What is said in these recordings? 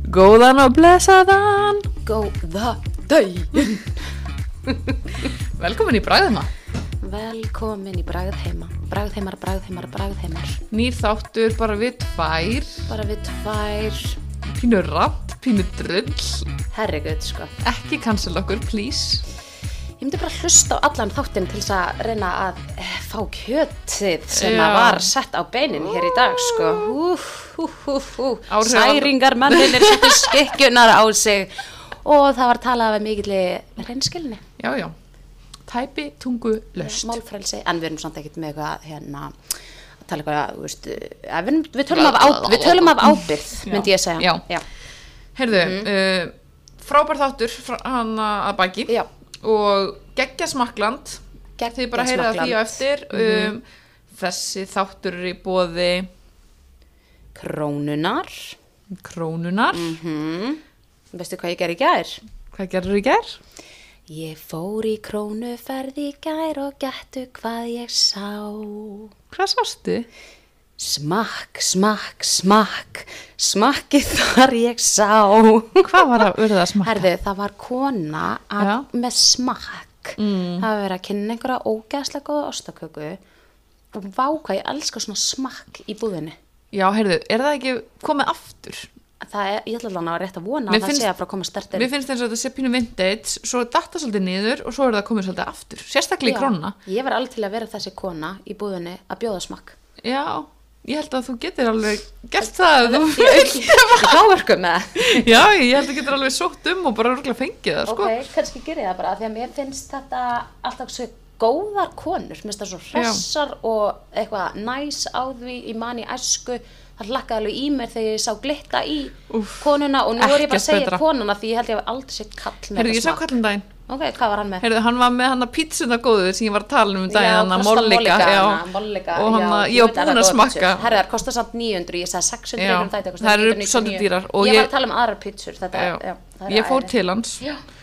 Góðan og blessaðan. Góða daginn. Velkomin í Bragðheima. Velkomin í Bragðheima. Bragðheimar. Nýr þáttur bara við tvær. Bara við tvær. Pínu rapp, pínu drull. Herregud, sko. Ekki cancel okkur, please. Ég myndi bara hlusta á allan þáttinn til þess að reyna að fá kjötið sem Já. að var sett á beinin hér í dag, sko. Áhrif- Særingarmennir settu skikkjunar á sig og það var talað af mikilli hreinskilni. Já. Tæpi tungu laust. Málfrelsi, en við erum samt ekkert með eitthvað hérna að tala eitthvað, þú veist, við tölum af ábyrgð, myndi ég segja. Já. Heyrðu, frábær þáttur hann að baki. Já. Og geggja smakkland. Þið bara heyrið af því á eftir. Þessi þáttur er í boði Krónunar. Veistu hvað ég gerði í gær? Hvað gerður í gær? Ég fór í krónuferð í gær og gettu hvað ég sá. Hvað sástu? Smakkið þar ég sá. Hvað var að verða að smakka? Herðu, það var kona með smakk. Það var verið að kynna einhverja ógeðslega góða ostaköku og vá hvað ég elska svona smakk í búðinni. Já, heyrðu, er það ekki komið aftur? Ég ætla alveg að rétt að vona að það sé að frá að koma stertir. Mér finnst eins og þetta sé pínu vintage, svo datta svolítið niður og svo er það komið svolítið aftur, sérstaklega í krónuna. Ég var alveg til að vera þessi kona í búðinni að bjóða smakk. Já, ég held að þú getur alveg gert það. Ég káverku með. Já, ég held að þú getur alveg sótt og bara örugglega fengið það, sko. Ok, kannski ger ég það bara, því að mér finnst þetta alltaf svo góðar konur, mér finnst það svo hressar og eitthvað næs á því í manni æsku. Það hlakkaði alveg í mér þegar ég sá glitta í konuna og nú er ég bara að segja konuna því ég held ég að aldrei sé kall með Heyrðu, ég sá kallum daginn. Ok, hvað var hann með? Heyrðu, hann var með hann að pítsuna góðu sem ég var að tala um daginn, hann að Mollika. Og hann að, ég var búin að smakka. Herðu, það kostar samt 900, ég sagði 600 þetta kostar 999. Það eru svolítið dýrar. Ég var að tala um aðrar pítsur, Ég fór til hans.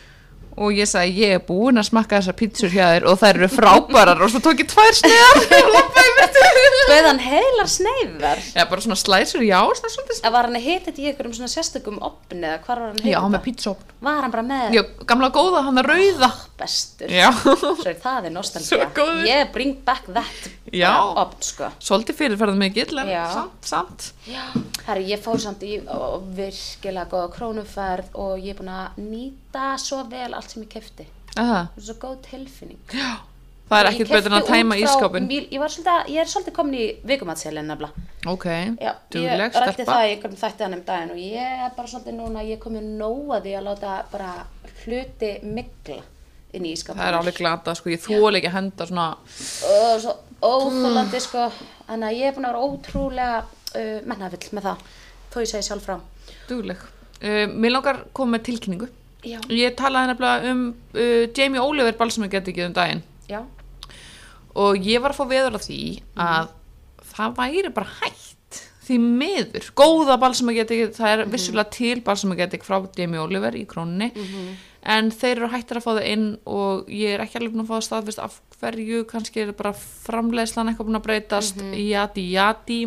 Og ég sagði, ég er búin að smakka þessar pítsur hjá þér og þær eru frábærar og svo tók ég 2 sneiðar og lappaði með Bauðan heilar sneiðar? Já, bara svona slæsur, já, svona svolítið. Var hann hitið í einhverjum svona sérstökum opni eða hvar var hann hitið? Já, hann með pítsuopn. Var hann bara með? Já, gamla góða, hann að rauða. Bestur. Já. Svo það er nostalgía. Svo góður. Ég bring back that opn, sko. Svolítið fyrirferðið mikill, en samt. Já, herri, ég fór samt í virkilega góða krónuferð og ég er búin að nýta svo vel allt sem ég keypti. Svo góð tilfinning. Já. Það er ekkert betur en að tæma ísskápinn. Ég er svolítið komin í vikumatsselin nefnilega. Ok, Ég dugleg, rætti það í einhverjum þætti hann daginn og ég er bara svolítið núna, ég er komin nóg að því að láta bara hluti mygla inn í ísskápinn. Það er alveg glata, sko, ég þoli ekki að henda svona. Svo óþolandi, sko, þannig að ég er búin að vera ótrúlega mennafull með það, þó ég segi sjálf frá. Dugleg. Mér langar koma með tilkynningu. Já. Ég talaði nefnilega Jamie Oliver balsamagedikið daginn. Já. Og ég var að fá veður á því að það væri bara hætt því miður. Góða balsamagedik, það er vissulega til balsamagedik frá Jamie Oliver í krónunni, en þeir eru hættir að fá það inn og ég er ekki alveg búin að fá það staðfest af hverju, kannski er bara framleiðslan eitthvað búin að breytast, jati.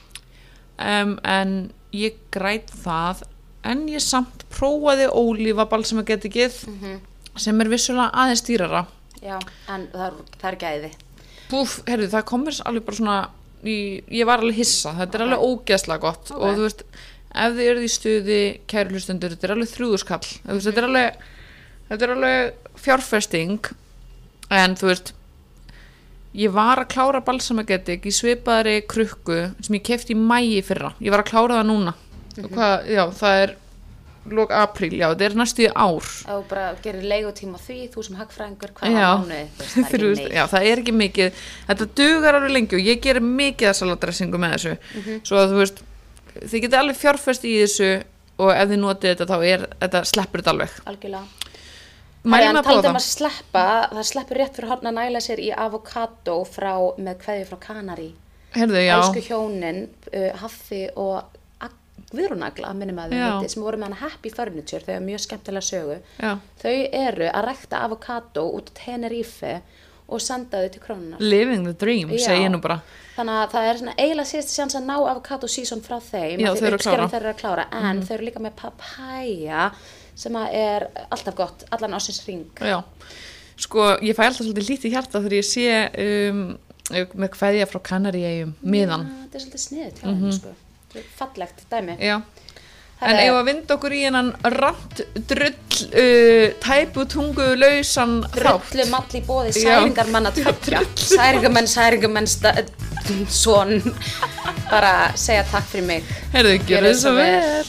En ég græt það, en ég samt prófaði ólífa balsamagedikið sem er vissulega aðeins dýrara. Já, en það er gæði. Heyrðu, það komur alveg bara svona, ég var alveg hissa, þetta er alveg ógeðslega gott og þú veist, ef þið eruð í stuði, kæru hlustendur, þetta er alveg 3.000 kall, þetta er alveg fjárfesting, en þú veist, ég var að klára balsamagedik í svipaðri krukku sem ég keypti í maí fyrra, ég var að klára það núna, það er lok apríl, þetta er næstu í ár. Og bara gerir leigutíma því, þú sem hagfræðingur, hvað mánuði, það er ekki mikið, þetta dugar alveg lengi og ég gerir mikið að salatdressingu með þessu, svo að þú veist, þið getið alveg fjárfest í þessu og ef þið notið þetta þá þetta sleppur þetta alveg. Algjörlega. Mælum að prófa það sleppur rétt fyrir horn að næla sér í avokado með kveðju frá Kanari. Heyrðu, já. Elsku hjónin, Haffi og Guðrúnagla að minni maður sem voru með hana Happy Furniture, þau er mjög skemmtilega sögu. Þau eru að rækta avokado út á Tenerife og senda þau til Krónunar. Living the dream, Já. segi ég nú bara. Þannig að það er svona eiginlega síðast sjans að ná avocado season frá þeim. Já, af því þau eru að uppskeran klára. þeirra eru að klára. En þau eru líka með papaya sem að er alltaf gott, allan ársins hring. Já, sko, ég fæ alltaf svolítið lítið hjarta þegar ég sé með kveðja frá Kanaríeyjum, miðan. Ja, þetta er svolítið sniðið hjá þeim, sko. Þetta er fallegt dæmi. Já, en ef að vinda okkur í hennan rant, drull, tæpu, tungu, lausan þátt. Drullu mall í boði særingarmanna tveggja. Særingamenn, svon. Bara segja takk fyrir mig. Heyrðu, gjörðu svo vel.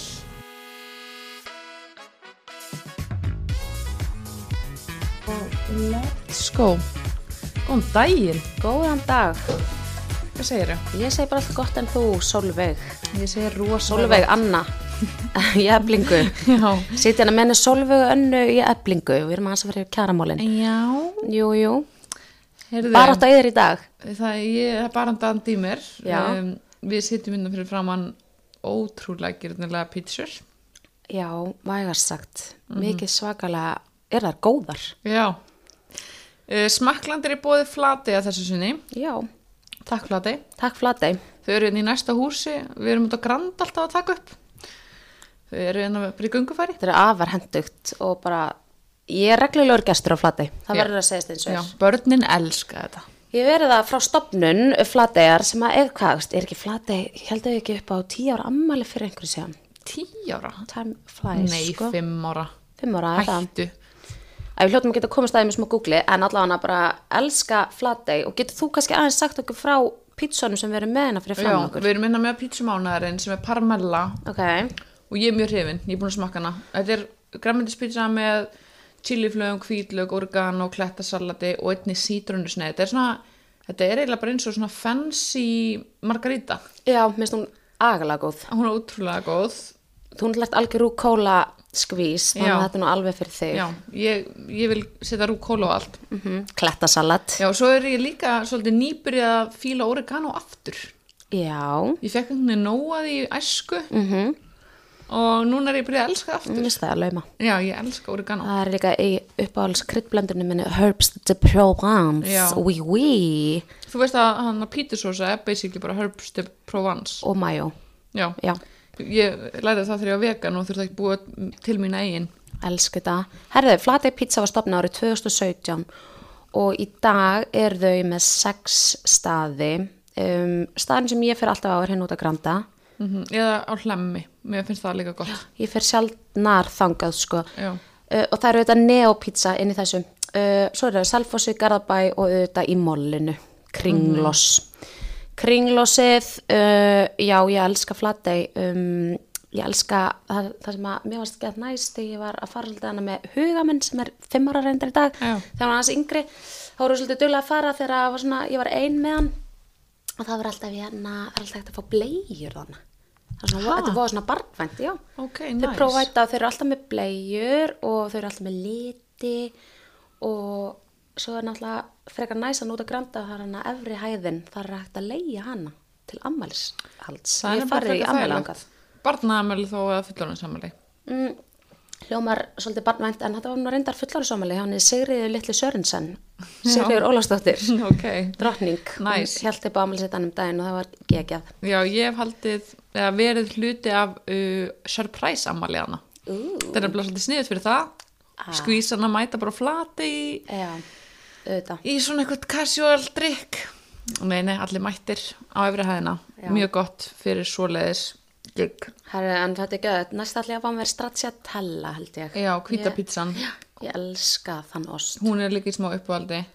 Let's go. Góðan daginn. Góðan dag. Hvað segirðu? Ég segi bara alltaf gott en þú, Sólveig. Ég segi rosa. Sólveig Anna í Eflingu. Já. Sitja hérna með henni Sólveigu Önnu í Eflingu. Við erum aðeins að fara yfir kjaramálin. Já. Jú. Heyrðu. Bara átt að yfir í dag. Það er bara dandi í mér. Já. Við sitjum innan fyrir framann ótrúlega gyrnilega pítsur. Já, vægast sagt. Mikið svakalega, er þær góðar? Já. Smakklandir í boði Flatey að þessu sinni. Já. Takk Flatey. Takk Flatey. Þau eru hérna í næsta húsi. Við erum út á Grand alltaf að taka upp. Þau eru hérna bara í göngufæri. Þetta er afar hentugt og bara, ég er reglulegur gestur á Flatey. Það Já. verður að segja eins og Já, börnin elska þetta. Ég verið það frá stofnun Flateyjar sem að er ekki Flatey, heldur ekki upp á 10 ára ammæli fyrir einhverju síðan. 10 ára? Time flies, Nei, sko. 5 ára. 5 ára, er það. Hættu. Við hljótum að geta komast aðeins með smá Google, en allavega bara elska Flatey. Og getur þú kannski aðeins sagt okkur frá pítsunum sem við erum með hérna fyrir Já, fram okkur? við erum hérna með pítsumánaðarinn sem er Parmella Ok, og ég er mjög hrifin, ég er búin að smakka hana. Þetta er grænmetispítsa með chiliflögum, hvítlauk, oregano, klettasalati og einni sítrónusneið. Þetta er eiginlega bara eins og svona fancy margarita. já, minnst hún agalega góð. Hún er ótrúlega góð. Þú er lært algjör rúkóla skvís, þannig Já. að þetta er nú alveg fyrir þig. Já, ég vil setja rúkóla á allt. Klettasalat. Já, svo er ég líka svolítið nýbyrjað að fíla oregano aftur. Já, Ég fekk einhvern veginn nóg að því í æsku og núna er ég byrjað að elska það aftur. minnst það að lauma. Já, ég elska oregano. Það er líka í uppáhalds kryddblendunum minni Herbs de Provence. Já. Oui. Þú veist að hann að pítursósa er basically bara Herbs de Provence. Og mayo. Já, Já, ég lærði það þegar ég var vegan og þurfti ekki búa til mín eigin. elsku þetta. Herðu, Flatey Pizza var stofnað árið 2017 og í dag eru þau með 6 staði. Staðin sem ég fer alltaf á er hinn út að Granda. Eða á Hlemmi, mér finnst það líka gott. Ég fer sjaldnar þangað, sko. Já. Og það eru auðvitað neopizza inn í þessu. Svo eru það Selfossi, Garðabæ og auðvitað í Mollinu. Kringloss. Kringlósið, já, ég elska Flatey. Ég elska það sem að mér varst gett næst þegar ég var að fara svolítið hana með hugamenn sem er 5 ára reyndar í dag. Já. Þegar hann var aðeins yngri, þá voru svolítið duglega að fara þegar var svona, ég var ein með hann og það var alltaf hérna, það er alltaf hægt að fá bleiur þannig. Þetta var svona barnvænt, já. Ok, Þau nice. prófæta, þau eru alltaf með bleiur og þau eru alltaf með liti og svo er náttúrulega frekar næs að nota Granda þar hana efri hæðin, þar er hægt að leigja hana til ammælishalds. Það Ég er bara farið í frekar ammæli þægilegt. þangað. Barnaafmæli þó eða fullorðinsamæli. Hljómar svolítið barnvænt en þetta var nú reyndar fullorðinsamæli, hann er Sigríður Litlu Sörensen, Sigríður Ólafsdóttir, Ok. drottning. Nice. Hún hélt upp á ammæliseitanum daginn og það var geggjað. Já, ég hef haldið, eða verið hluti af surprise ammæli hana. Það er nefnilega svolítið sniðut fyrir það. Skvísana mæta bara Flatey Já, auðvitað. í svona eitthvað casual drikk. Nei, allir mættir á efri hæðina. Já. Mjög gott fyrir svoleiðis gig. Herri, en þetta er göð, næst ætla ég að fá mér stracciatella held ég. Já, hvítapizzan. Ég elska þann ost. Hún er líka í smá uppáhaldi.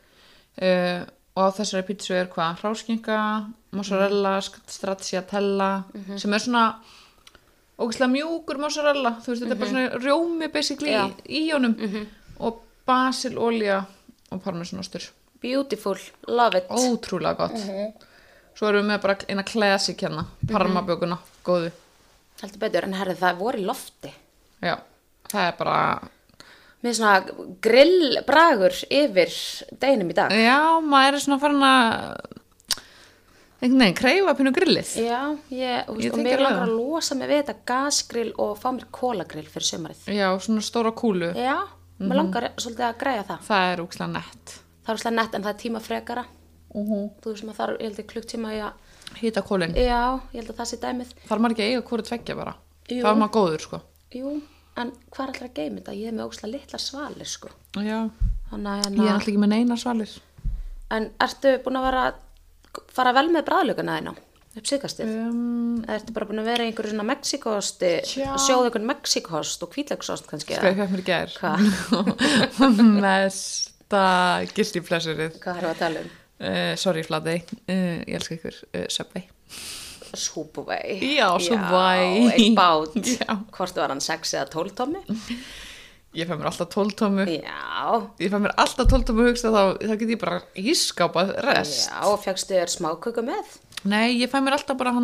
Og á þessari pizzu er hvað? Hráskinka, mozzarella, stracciatella, sem er svona ógeðslega mjúkur mozzarella. Þú veist, þetta er bara svona rjómi basically Já. í honum. Og basilolía og parmesanostur. Beautiful, love it. Ótrúlega gott. Svo erum við með bara eina classic hérna, parmabökuna, góðu. Heldur betur, en herri það voru í lofti. Já, það er bara, Með svona grillbragur yfir deginum í dag. já, maður er svona farin að, einhvern veginn, kreifa pínu grillið. Já, og tengi mér alveg langar það. að losa mig við þetta gasgrill og fá mér kólagrill fyrir sumarið. Já, svona stóra kúlu. Já, mér langar svolítið að græja það. Það er úkslega nett. það er svolítið nett en það er tímafrekara þú veist maður þarf, ég held að klukktíma í að Hita kólin. já, ég held að það sé dæmið Þarf maður ekki að eiga hvoru tveggja bara? Jú. Það er maður góður, sko. jú, en hvað er alltaf að geima þetta? Ég er með ógeðslega litlar svalir sko Já. þannig að Ég er alltaf ekki með neina svalir. en ertu búin að fara vel með bræðlöguna þína upp síðkastið? Eða ertu bara búin að vera í einhverju svona Mexíkosti sjóðu einhvern Mexíkost og hvítlaugsost kannski? Sko, ég fekk mér í gær. Hvað? Mesta guilty pleasureið. Hvað erum við að tala um? Sorry, Flatey. Ég elska ykkur. Subway. Subway. Já, Subway. Já, eitt bát. Já. Hvort var hann 6 eða 12 tommi? Ég fæ mér alltaf 12 tómu. Já. Ég fæ mér alltaf 12 tómu hugsa þá get ég bara ískápað rest. Já, og fékkstu þér smáköku með? Nei, ég fæ mér alltaf bara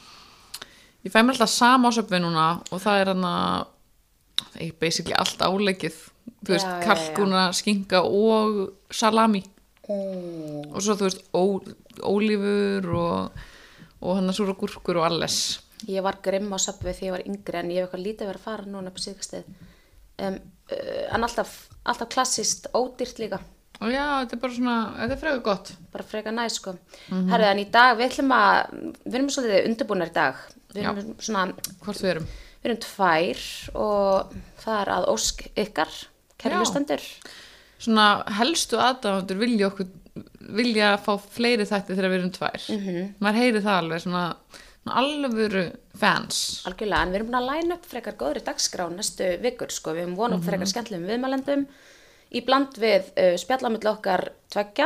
ég fæ mér alltaf sama á Subway núna og það er basically allt áleikið. Þú veist, kalkuna, skinka og salami. Og svo þú veist, ólífur og hann súra gúrkur og alles. Ég var grimm á Subway því ég var yngri en ég hef eitthvað lítið verið að fara núna upp á síðkastið. En alltaf klassist ódýrt líka. Og já, þetta er bara svona, þetta er frekar gott. Bara frekar næs sko. Herðu, en í dag við erum svolítið undirbúnar í dag. Við erum svona, Hvort við erum? Við erum 2 og það er að ósk ykkar, kæru hlustendur. Svona helstu aðdáendur vilja fá fleiri þætti þegar við erum 2. Maður heyri það alveg svona alvöru fans. Algjörlega, en við erum búin að læna upp frekar góðri dagskrá næstu vikur sko. Við erum vonað upp frekar skemmtilegum viðmælendum í bland við spjallamilli okkar 2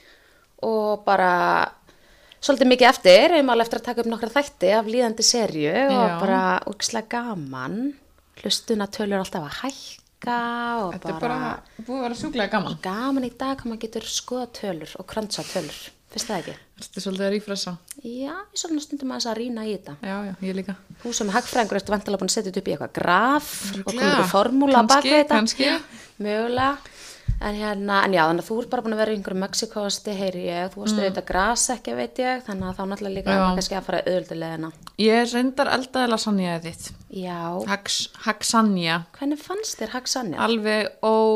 og bara svolítið mikið eftir, einmal eftir að taka upp nokkra þætti af líðandi serju og bara ógeðslega gaman. Hlustunartölur alltaf að hækka og þetta er bara búið að vera sjúklega gaman. Gaman í dag hvað maður getur skoða tölur og krönsa tölur, finnst það ekki? Þetta er svolítið að rífressa. Já, ég svona stundum að rýna í þetta. Já, ég líka. Þú sem hagfræðingur ertu vantilega búin að setja þetta upp í eitthvað graf og komið formúla bak við þetta. Kannski. Mögulega. En já, þannig að þú ert bara búin að vera í einhverjum Mexíkosti, heyri ég, þú varst auðvitað grasekja, veit ég, þannig að þá náttúrulega líka kannski að fara auðvöldulegina. Ég reyndar eldaði lasagnaðið þitt. Já. Hagsanja. Hvernig fannst þér hagsanja? Alveg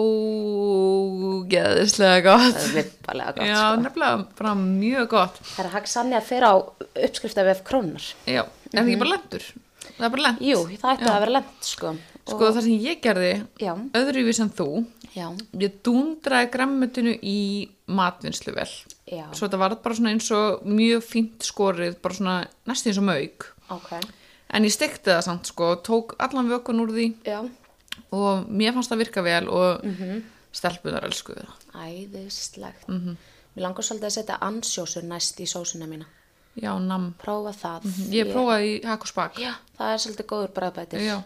ógeðislega gott. Það er vippalega gott. Já, nefnilega bara mjög gott. Það er hagsanja fyrir á uppskriftarvef Krónar. Já, en það er ekki bara lentur. Það er bara lent. Jú, það ætti að vera lent, sko. Sko það sem ég gerði, öðruvís en þú, ég dúndraði gremmutinu í matvinnsluvel. Já. Svo þetta var bara svona eins og mjög fínt skorið, bara svona næstum eins og mauk. Okay. En ég stekti það samt sko, tók allan vökun úr því og mér fannst það virka vel og stelpunar elskuðu það. Æðislegt. Mér langar svolítið að setja ansjósur næst í sósuna mína. Já, nam. Prófa það. Ég prófaði í hakk og spak. Já, það er svolítið góður bragðbætir. Já.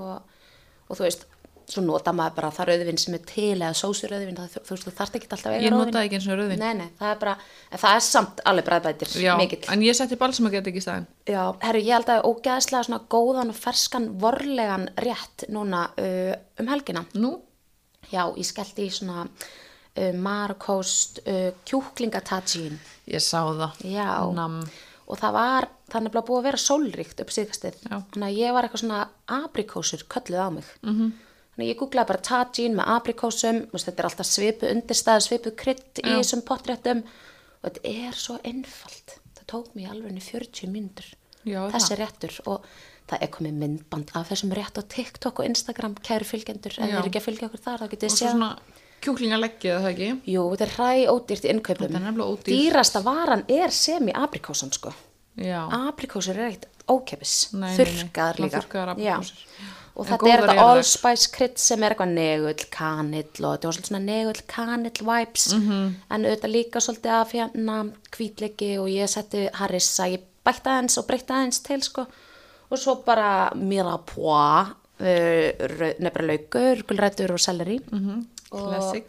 Og þú veist, svo nota maður bara það rauðvin sem er til eða sósurauðvin, þú veist, þú þarft ekki alltaf að eiga rauðvin. Ég notaði ekki eins og rauðvin. Nei, það er bara, en það er samt alveg bragðbætir, mikill. Já, en ég setti balsamaget ekki í staðinn. Já, herru, ég held að ógeðslega svona góðan og ferskan, vorlegan rétt núna helgina. Nú? Já, ég skellti í svona Marokkost kjúklingatagine. Ég sá það. Já. Nam. Og það er nefnilega búið að vera sólríkt upp síðkastið. Þannig að ég var eitthvað svona aprikósur kölluð á mig. Þannig að ég googlaði bara tagine með aprikósum, þetta er alltaf svipuð undirstæð, svipuð krydd í þessum pottréttum og þetta er svo einfalt. Það tók mig alveg 40 mínútur þessi réttur og það er komið myndband af þessum rétt á TikTok og Instagram, kæru fylgjendur, ef þið eru ekki að fylgja okkur þar, þá getið þið séð. Og svo svona kjúklingaleggið, eða það ekki? Jú, þetta er ódýrt í innkaupum. Þetta er nefnilega ódýrt. Dýrasta varan er semi-aprikósan, sko. Já. Aprikósur er ekkert ókeypis, þurrkaðar líka. Þurrkaðar aprikósur. Og þetta er þetta allspice krydd sem er eitthvað negull, kanill og þetta var svolítið svona negull, kanill vibes en auðvitað líka svolítið af hvítleiki og ég setti harissa, ég bætti aðeins og breytti aðeins til sko og svo bara mirepoix, nefnilega laukur, gulrætur og selleri. Classic.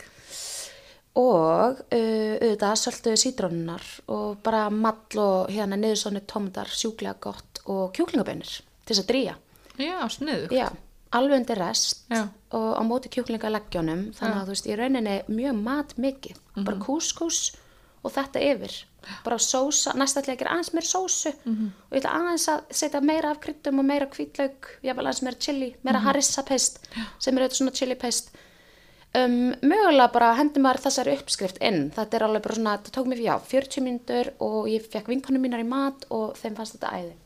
Og auðvitað söltuðu sítrónunar og bara mall og niðursónu tómatar, sjúklega gott og kjúklingabönir til þess að drýja. Já, sniðugt. Já, alveg undir rest og á móti kjúklingaleggjunum þannig að þú veist, í rauninni mjög matmikið, bara kúskús og þetta yfir, bara sósa, næst ætla ég að gera aðeins meira sósu og ég ætla aðeins að setja meira af kryddum og meira hvítlauk, jafnvel aðeins meira chili, meira harissa paste sem er auðvitað svona chili paste Mögulega bara hendi maður þessari uppskrift inn. Þetta alveg bara svona, þetta tók mér 40 mínútur og ég fekk vinkonum mínar í mat og þeim fannst þetta æði.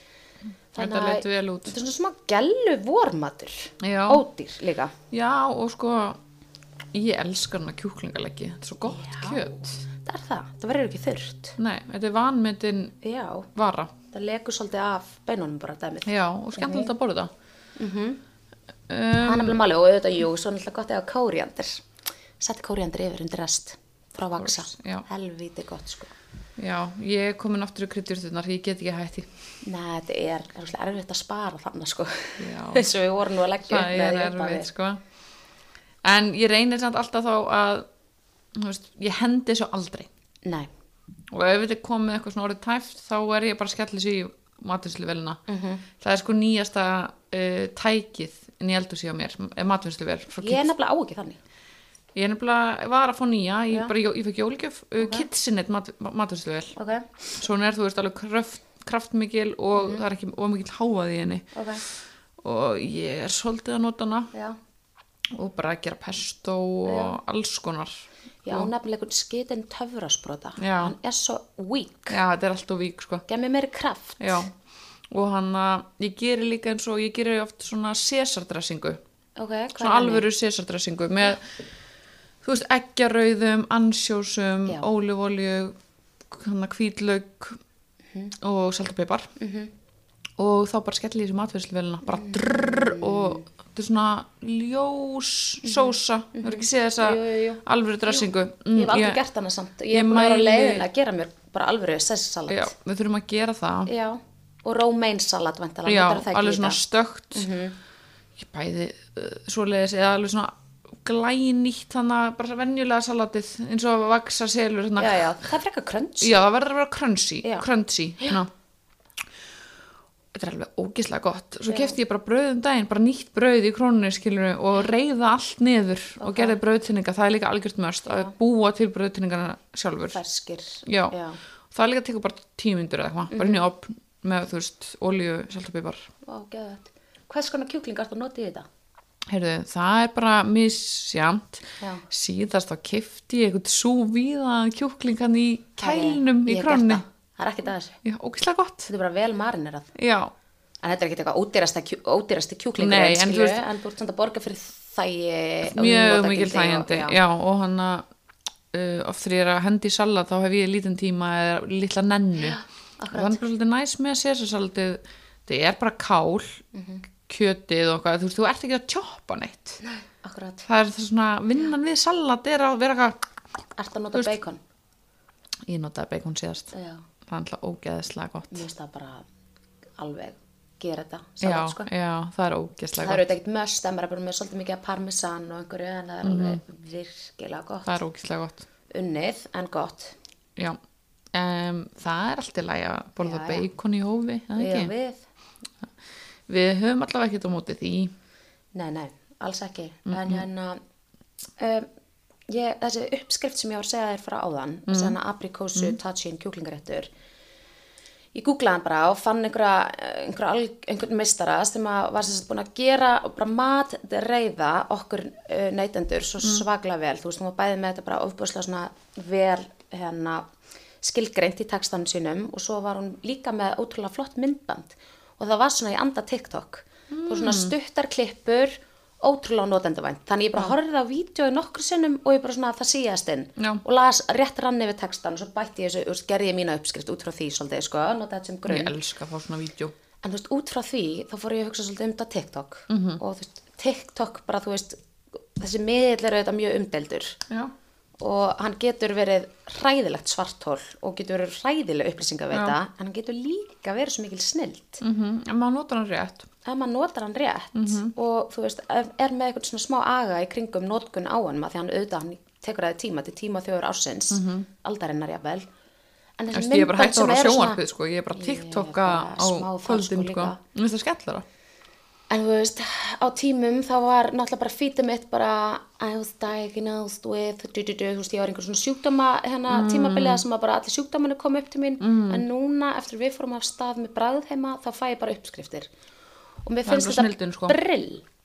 Þetta leit vel út. Þetta svona smá gellu vormatur. Já. Ódýr líka. Já, og sko, ég elskar hana kjúklingaleggi. Þetta svo gott kjöt. Það verður ekki þurrt. Nei, þetta vanmetin vara. Það lekur svolítið af beinunum bara dæmið. Já, og skemmtilegt að borða þetta. Það nefnilega máli og auðvitað, svo náttúrulega gott eða kóríander. Setti kóríander yfir undir rest frá Vaxa. Helvíti gott, sko. Já, ég er komin aftur í kryddjurtirnar, ég get ekki hætti. Nei, þetta er erfitt að spara þannig, sko. Þess að við vorum nú að leggja upp með það er erfitt, sko. En ég reynir samt alltaf þá að, þú veist, ég hendi svo aldrei. Nei. Og ef þetta er komið eitthvað svona orðið tæft, þá er ég bara að skella þessu í matvinnsluvelina. Það er sko nýjasta tækið inn í eldhúsi á mér, matvinnsluvel. Ég er nefnilega á ekki þannig. Ég er nefnilega var að fá nýja, ég fekk jólgjöf, KitchenAid matvinnsluvel. Okay. Svona þú veist, alveg kraftmikil og það er ekki ómikil háað í henni. Okay. Og ég er svolítið að nota hana. Já. Og bara að gera pesto og alls konar. Já, nefnilega einhvern skitinn töfrasprota. Já. Hann er svo weak. Já, þetta er alltaf weak, sko. Gef mér meiri kraft. Já. Og ég geri líka eins og ég geri oft svona Caesar-dressingu. Ok, hvað svona alvöru Caesar-dressingu með, þú veist, eggjarauðum, ansjósum, ólífólju, hvítlauk og salt og pipar. Og þá bara skelli ég þessu matvinnsluvelina, bara drrrr og þetta er svona ljós sósa, þú hefur ekki séð þessa alvöru dressingu. Ég hef aldrei gert hana samt, ég hef bara leiðin að gera mér bara alvöru Caesar-salat. Já, við þurfum að gera það. Já, og romaine-salat væntanlega. Já, alveg svona stökt, ég bæði svoleiðis eða alveg svona glænýtt þannig að bara venjulega salatið eins og Vaxa selur. Já, það er frekar crunchy. Já, það verður að vera crunchy. Þetta er alveg ógeðslega gott. Svo keypti ég bara brauð daginn, bara nýtt brauð í Krónunni, skilurðu, og reiða allt niður og gerði brauðtinninga. Það er líka algjört must að búa til brauðtinningana sjálfur. Ferskir. Já. Það er líka að teka bara 10 mínútur eða eitthvað, bara inn í ofn með, þú veist, olíu, salt og pipar. Geðveikt. Hvers konar kjúkling ertu að nota í þetta? Heyrðu, það er bara misjafnt. Síðast þá keypti ég eitthvað súvíðan kjúkling hann í kælnum í Krónunni. Það er ekkert að þessu. Já, ógeðslega gott. Þetta er bara vel marinerað. Já. En þetta er ekkert eitthvað ódýrasti kjúklingur, en þú ert samt að borga fyrir mjög mikil þægindi. Já, og hann oft þegar ég er að hendi í salat þá hef ég lítinn tíma eða litla nennu. Og það er bara svolítið næs með að Caesar-salatið. Það er bara kál, kjötið og eitthvað. Þú veist, þú ert ekki að tjoppa neitt. Nei, akkurat. Það er það svona, vinnan við salat er að vera eitthvað. Ertu að nota bacon? Ég notaði bacon síðast. Já. Það er alltaf ógeðslega gott. Mér finnst það bara alveg gera þetta salat, sko. Já, það er ógeðslega gott. Það eru þetta ekkert möst, en maður er bara með svolítið mikið parmesan og einhverju, en það er alveg virkilega gott. Það er ógeðslega gott. Unnið, en gott. Já, það er alltaf læg að borða bacon í hófi, það ekki? Já, við höfum allavega ekkert á móti því. Nei, alls ekki. En þessi uppskrift sem ég var að segja þér frá áðan, svona aprikósu tajin kjúklingaréttur, ég googlaði hann bara og fann einhvern meistara sem var sem sagt búin að gera bara matreiða okkur neytendur svo svaklega vel. Þú veist, hún var bæði með þetta bara ofboðslega svona vel skilgreint í textanum sínum og svo var hún líka með ótrúlega flott myndband og það var svona í anda TikTok. Það var svona stuttar klippur, ótrúlega notendavænt. Þannig ég bara horfði á vídeói nokkru sinnum og ég bara svona það síðast inn og las rétt rann yfir textan og svo bætti ég þessu, gerði ég mína uppskrift út frá því svolítið, sko, nota þetta sem grunn. Ég elska að fá svona vídeó. En þú veist, út frá því, þá fór ég að hugsa svolítið þetta TikTok og þú veist, TikTok bara, þú veist, þessi miðill er auðvitað mjög umdeildur. Já. Og hann getur verið hræðilegt svarthól og getur verið hræðileg upplýsingaveita, en hann getur líka verið svo mikil snilld. En maður notar hann rétt. Ef maður notar hann rétt og þú veist, er með eitthvað svona smá aga í kringum notkun á hann, því hann auðvitað hann tekur það tíma til tímaþjóður ársins, aldarinnar jafnvel. En þessi ég er bara hægt að vera sjónvarpið, sko, ég er bara TikToka á kvöldin, sko. Mér finnst það skemmtilegra. En þú veist, á tímum þá var náttúrulega bara feedið mitt bara I was diagnosed with þú veist, ég var einhver svona sjúkdóma tímabiliða sem að bara allir sjúkdómanu kom upp til mín en núna eftir við fórum af stað með bragð heima þá fæ ég bara uppskriftir og mér finnst þetta sko.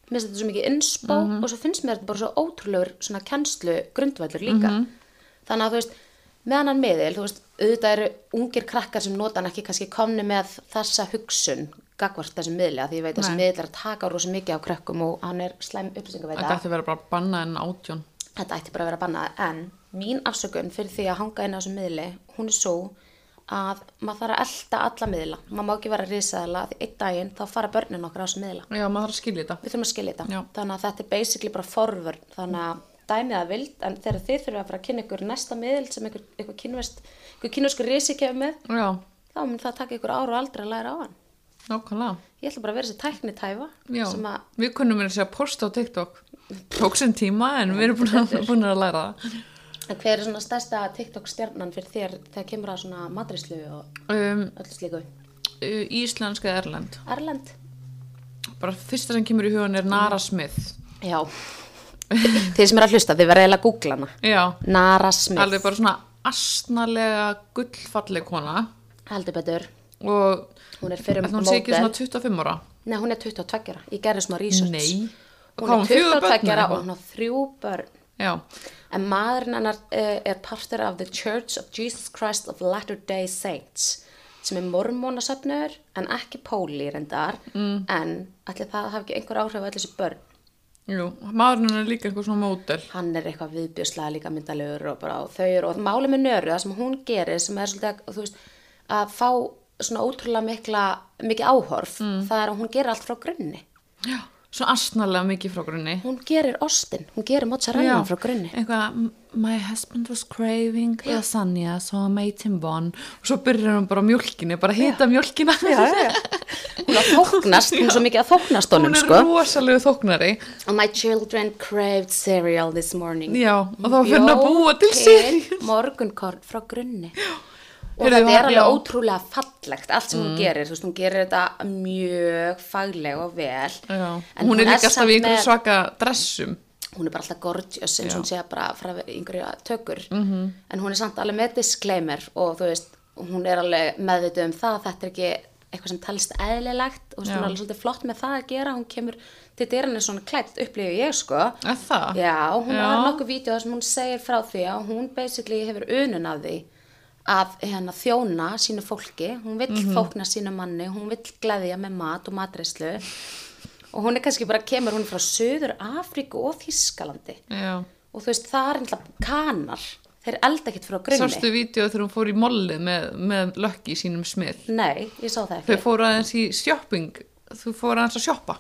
mér finnst þetta svo mikið inspo og svo finnst mér þetta bara svo ótrúlegur svona kennslu grundvallur líka þannig að þú veist, með annan miðil þú veist, auðvitað eru ungir krakkar sem nota hann ekki kannski komni með þessa hugsun gagvart þessum miðli að því ég veit að þessi miðil er að taka rosa mikið á krökkum og hann er slæm upplýsingaveita. Þetta ætti að vera bara bannað en 18. Þetta ætti bara að vera bannað en mín afsökun fyrir því að hanga inn á þessum miðli hún er svo að maður þarf að elta alla miðla maður má ekki vera risaðala því einn daginn þá fara börnin okkar á þessum miðla. Já, maður þarf að skilja þetta. Við þurfum að skilja þetta. Já. Þannig að þetta er basically bara forvörn þannig að dæmið að vild en þegar þið þurfum að fara að kynna ykkur næsta miðl sem einhver kínverskur risi kemur með þá mun það taka ykkur ára og aldrei að læra á hann. Nákvæmlega. Ég ætla bara að vera þessi tæknitæfa. Já, við kunnum að segja posta á TikTok. Tók sem tíma en við erum búin að læra það. En hver er svona stærsta TikTok stjarnan fyrir þér þegar kemur að svona matrislu og öllu slíku? Íslensk eða erlend? Erlend. Bara fyrsta sem kemur í hugan er Nara Smith. Já. Þið sem er að hlusta, þið verða eiginlega að googla hana. Já. Nara Smith. Alveg bara svona astnalega gullfalleg kona. Heldur betur. Og hún er fyrir hún sé ekki svona 25 ára? Nei, hún er 22 ára. Ég gerði smá research. Nei. Hún er 22 ára og hún á 3 börn. Já. En maðurinn hennar er partur af The Church of Jesus Christ of Latter-day Saints sem er mormónasöfnur en ekki póli reyndar en ætli það hafi ekki einhver áhrif á allir þessi börn. Jú, maðurinn er líka eitthvað svona módel. Hann er eitthvað viðbjörslega líka myndalegur og bara þau eru og málið með Nöru það sem hún gerir sem er svolítið þú veist, að fá svona ótrúlega mikið áhorf það er að hún gerir allt frá grunni. Já. Svo astnalega mikið frá grunni. Hún gerir ostin, hún gerir mozzarella frá grunni. Eitthvað, my husband was craving lasagna, so I made him one. Og svo byrjar hún bara á mjólkinni, bara hita mjólkina. Já. Hún að þóknast, hún er svo mikið að þóknast honum, sko. Hún er rosalegu þóknari. My children craved cereal this morning. Já, og þá fyrir hún að búa til cereal. Morgunkorn frá grunni. Og þetta er alveg ótrúlega fallegt allt sem hún gerir, þú veist, hún gerir þetta mjög fagleg og vel. Já, en hún er líka alltaf í einhverju svaka dressum. Hún er bara alltaf gorgeous eins og hún sé bara frá einhverju tökur, en hún er samt alveg með disclaimer og þú veist, hún er alveg meðvituð það að þetta er ekki eitthvað sem talist eðlilegt og hún er alveg svolítið flott með það að gera, hún kemur til dyrann svona klætt upplifu ég sko. Það? Já, hún har nokkuð vídeo sem hún segir frá því að hún basically hefur unun af því að þjóna sínu fólki, hún vill þókna sínu manni, hún vill gleðja með mat og matreislu og hún er kannski bara hún er frá Suður Afríku og Þýskalandi og þú veist það er alltaf kanar, þeir elda ekkert frá grunni. Sástu vídeo þegar hún fór í mollið með Lucky sínum Smith? Nei, ég sá það ekki. Þau fóru aðeins í shopping, þau fóru aðeins að shoppa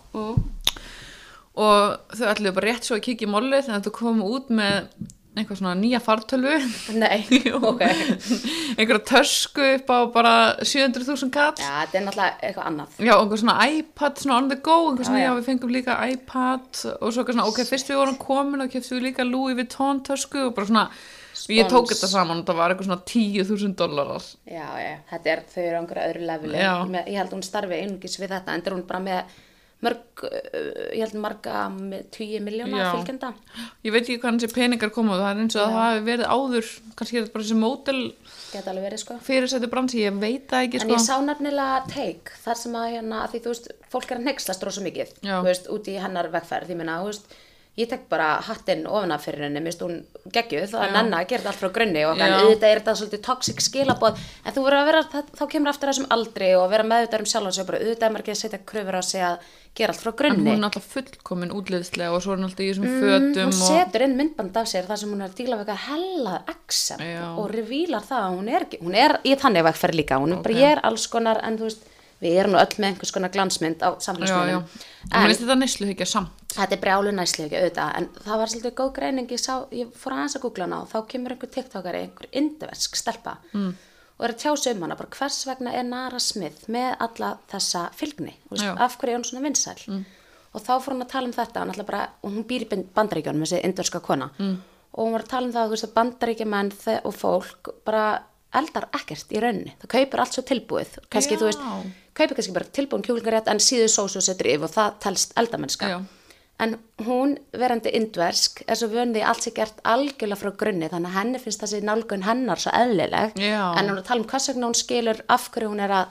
og þau ætluðu bara rétt svo að kíkja í mollið þannig að þau komu út með eitthvað svona nýja fartölvu. Nei, ok. Einhverja tösku upp á bara 700.000 kall. Já, þetta er náttúrulega eitthvað annað. Já, einhver svona iPad, svona on the go, einhver svona, já, við fengum líka iPad og svo eitthvað svona, ok, fyrst við vorum komin og keftum við líka Louis Vuitton tösku og bara svona, ég tók þetta saman og það var eitthvað svona $10,000. Já, þau eru á einhverju öðru leveli. Ég held hún starfi einungis við þetta, en hún bara með ég held marga 10 milljóna fylgjenda. Ég veit ekki hvað þessi peningar koma það er eins og að það hafi verið áður kannski er þetta bara þessi módel geta alveg verið sko fyrirsættu bransi, ég veit það ekki sko. En ég sá nefnilega take þar sem að að því þú veist, fólk er að hneykslast rosa mikið þú veist, út í hennar vegferð, ég meina, þú veist ég tek bara hattinn ofan af fyrir henni, minnst hún geggjuð, það er nenna að gera þetta allt frá grunni og auðvitað er þetta svolítið toxic skilaboð, en þú verður að vera, þá kemur aftur þessum aldri og vera meðvitaður sjálfan sig, bara auðvitað er maður ekki að setja kröfur á sig að gera allt frá grunni. En hún er alltaf fullkomin útliðslega og svo er hún alltaf í þessum fötum hún setur inn myndband af sér þar sem hún er að díla við eitthvað hella accent og revílar það að hún er í þannig vegferð líka, hún er bara ég er alls konar, en þú veist við erum nú öll með einhvers konar glansmynd á samfélagsmiðlum. En veist þetta neysluhyggja samt? Þetta er brjálu neysluhyggja auðvitað, en það var svolítið góð greining, ég fór aðeins að googla hana og þá kemur einhver tiktokari, einhver indversk stelpa og er að tjá sig hana, bara hvers vegna er Nara Smith með alla þessa fylgni, af hverju er hún svona vinsæl og þá fór hún að tala þetta, og hún býr í Bandaríkjunum, þessi indverska kona og hún var að tala það að Bandaríkjamenn og fólk bara eldar ekkert í rauninni, það kaupir allt svo tilbúið kannski þú veist, kaupir kannski bara tilbúin kjúklingarétt en síðu sósu og setur yfir og það telst eldamennska en hún verandi indversk er svo vönði allt sér gert algjörlega frá grunni þannig að henni finnst þessi nálgun hennar svo eðlileg en hún er að tala hvers vegna hún skilur af hverju hún er að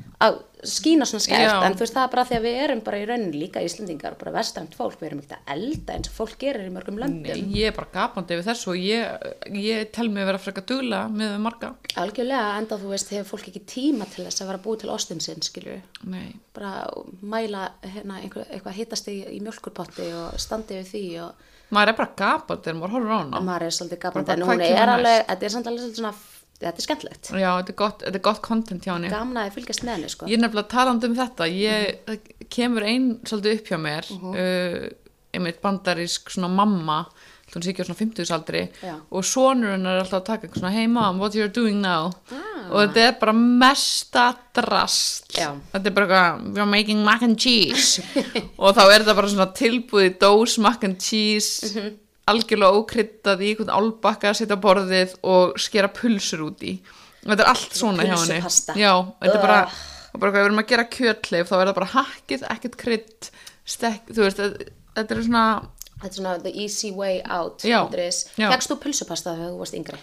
að skína svona skært, Já. en þú veist það er bara því að við erum bara í rauninni líka Íslendingar, bara vestrænt fólk, við erum ekkert að elda eins og fólk gerir í mörgum löndum. Nei, ég er bara gapandi yfir þessu og ég tel mig að vera frekar duglega með marga. Algjörlega, enda þú veist, hefur fólk ekki tíma til þess að vera búið til ostinn sinn, skilur Nei. bara mæla eitthvað hittast í mjólkurpotti og standi við því og Maður er bara gapandi þegar maður horfir á hana. maður er svolítið gapandi, Bara en hvað hún kemur er næst? alveg, þetta er samt alveg svolítið svona, þetta er skemmtilegt. Já, þetta er gott content hjá henni. Gaman að þið fylgjast með henni, sko. Ég er nefnilega talandi um þetta, það kemur ein svolítið upp hjá mér, einmitt bandarísk svona mamma, hún sé ekki á svona 50-aldri Já. og sonur hennar er alltaf að taka eitthvað svona, hey mom, what you're doing now? Og þetta er bara mesta drast. Já. Þetta er bara eitthvað, we're making mac and cheese og þá er þetta bara svona tilbúið dós mac and cheese, algjörlega ókryddað í einhvern álbakka að setja á borðið og skera pulsur út í. Þetta er allt svona hjá henni. Pulsupasta. Já, þetta er bara hvað við erum að gera kjötleif, þá er það bara hakkið, ekkert krydd, þú veist, þetta er svona, Þetta er svona the easy way out. Já, já. Fekkst þú pulsupasta þegar þú varst yngri?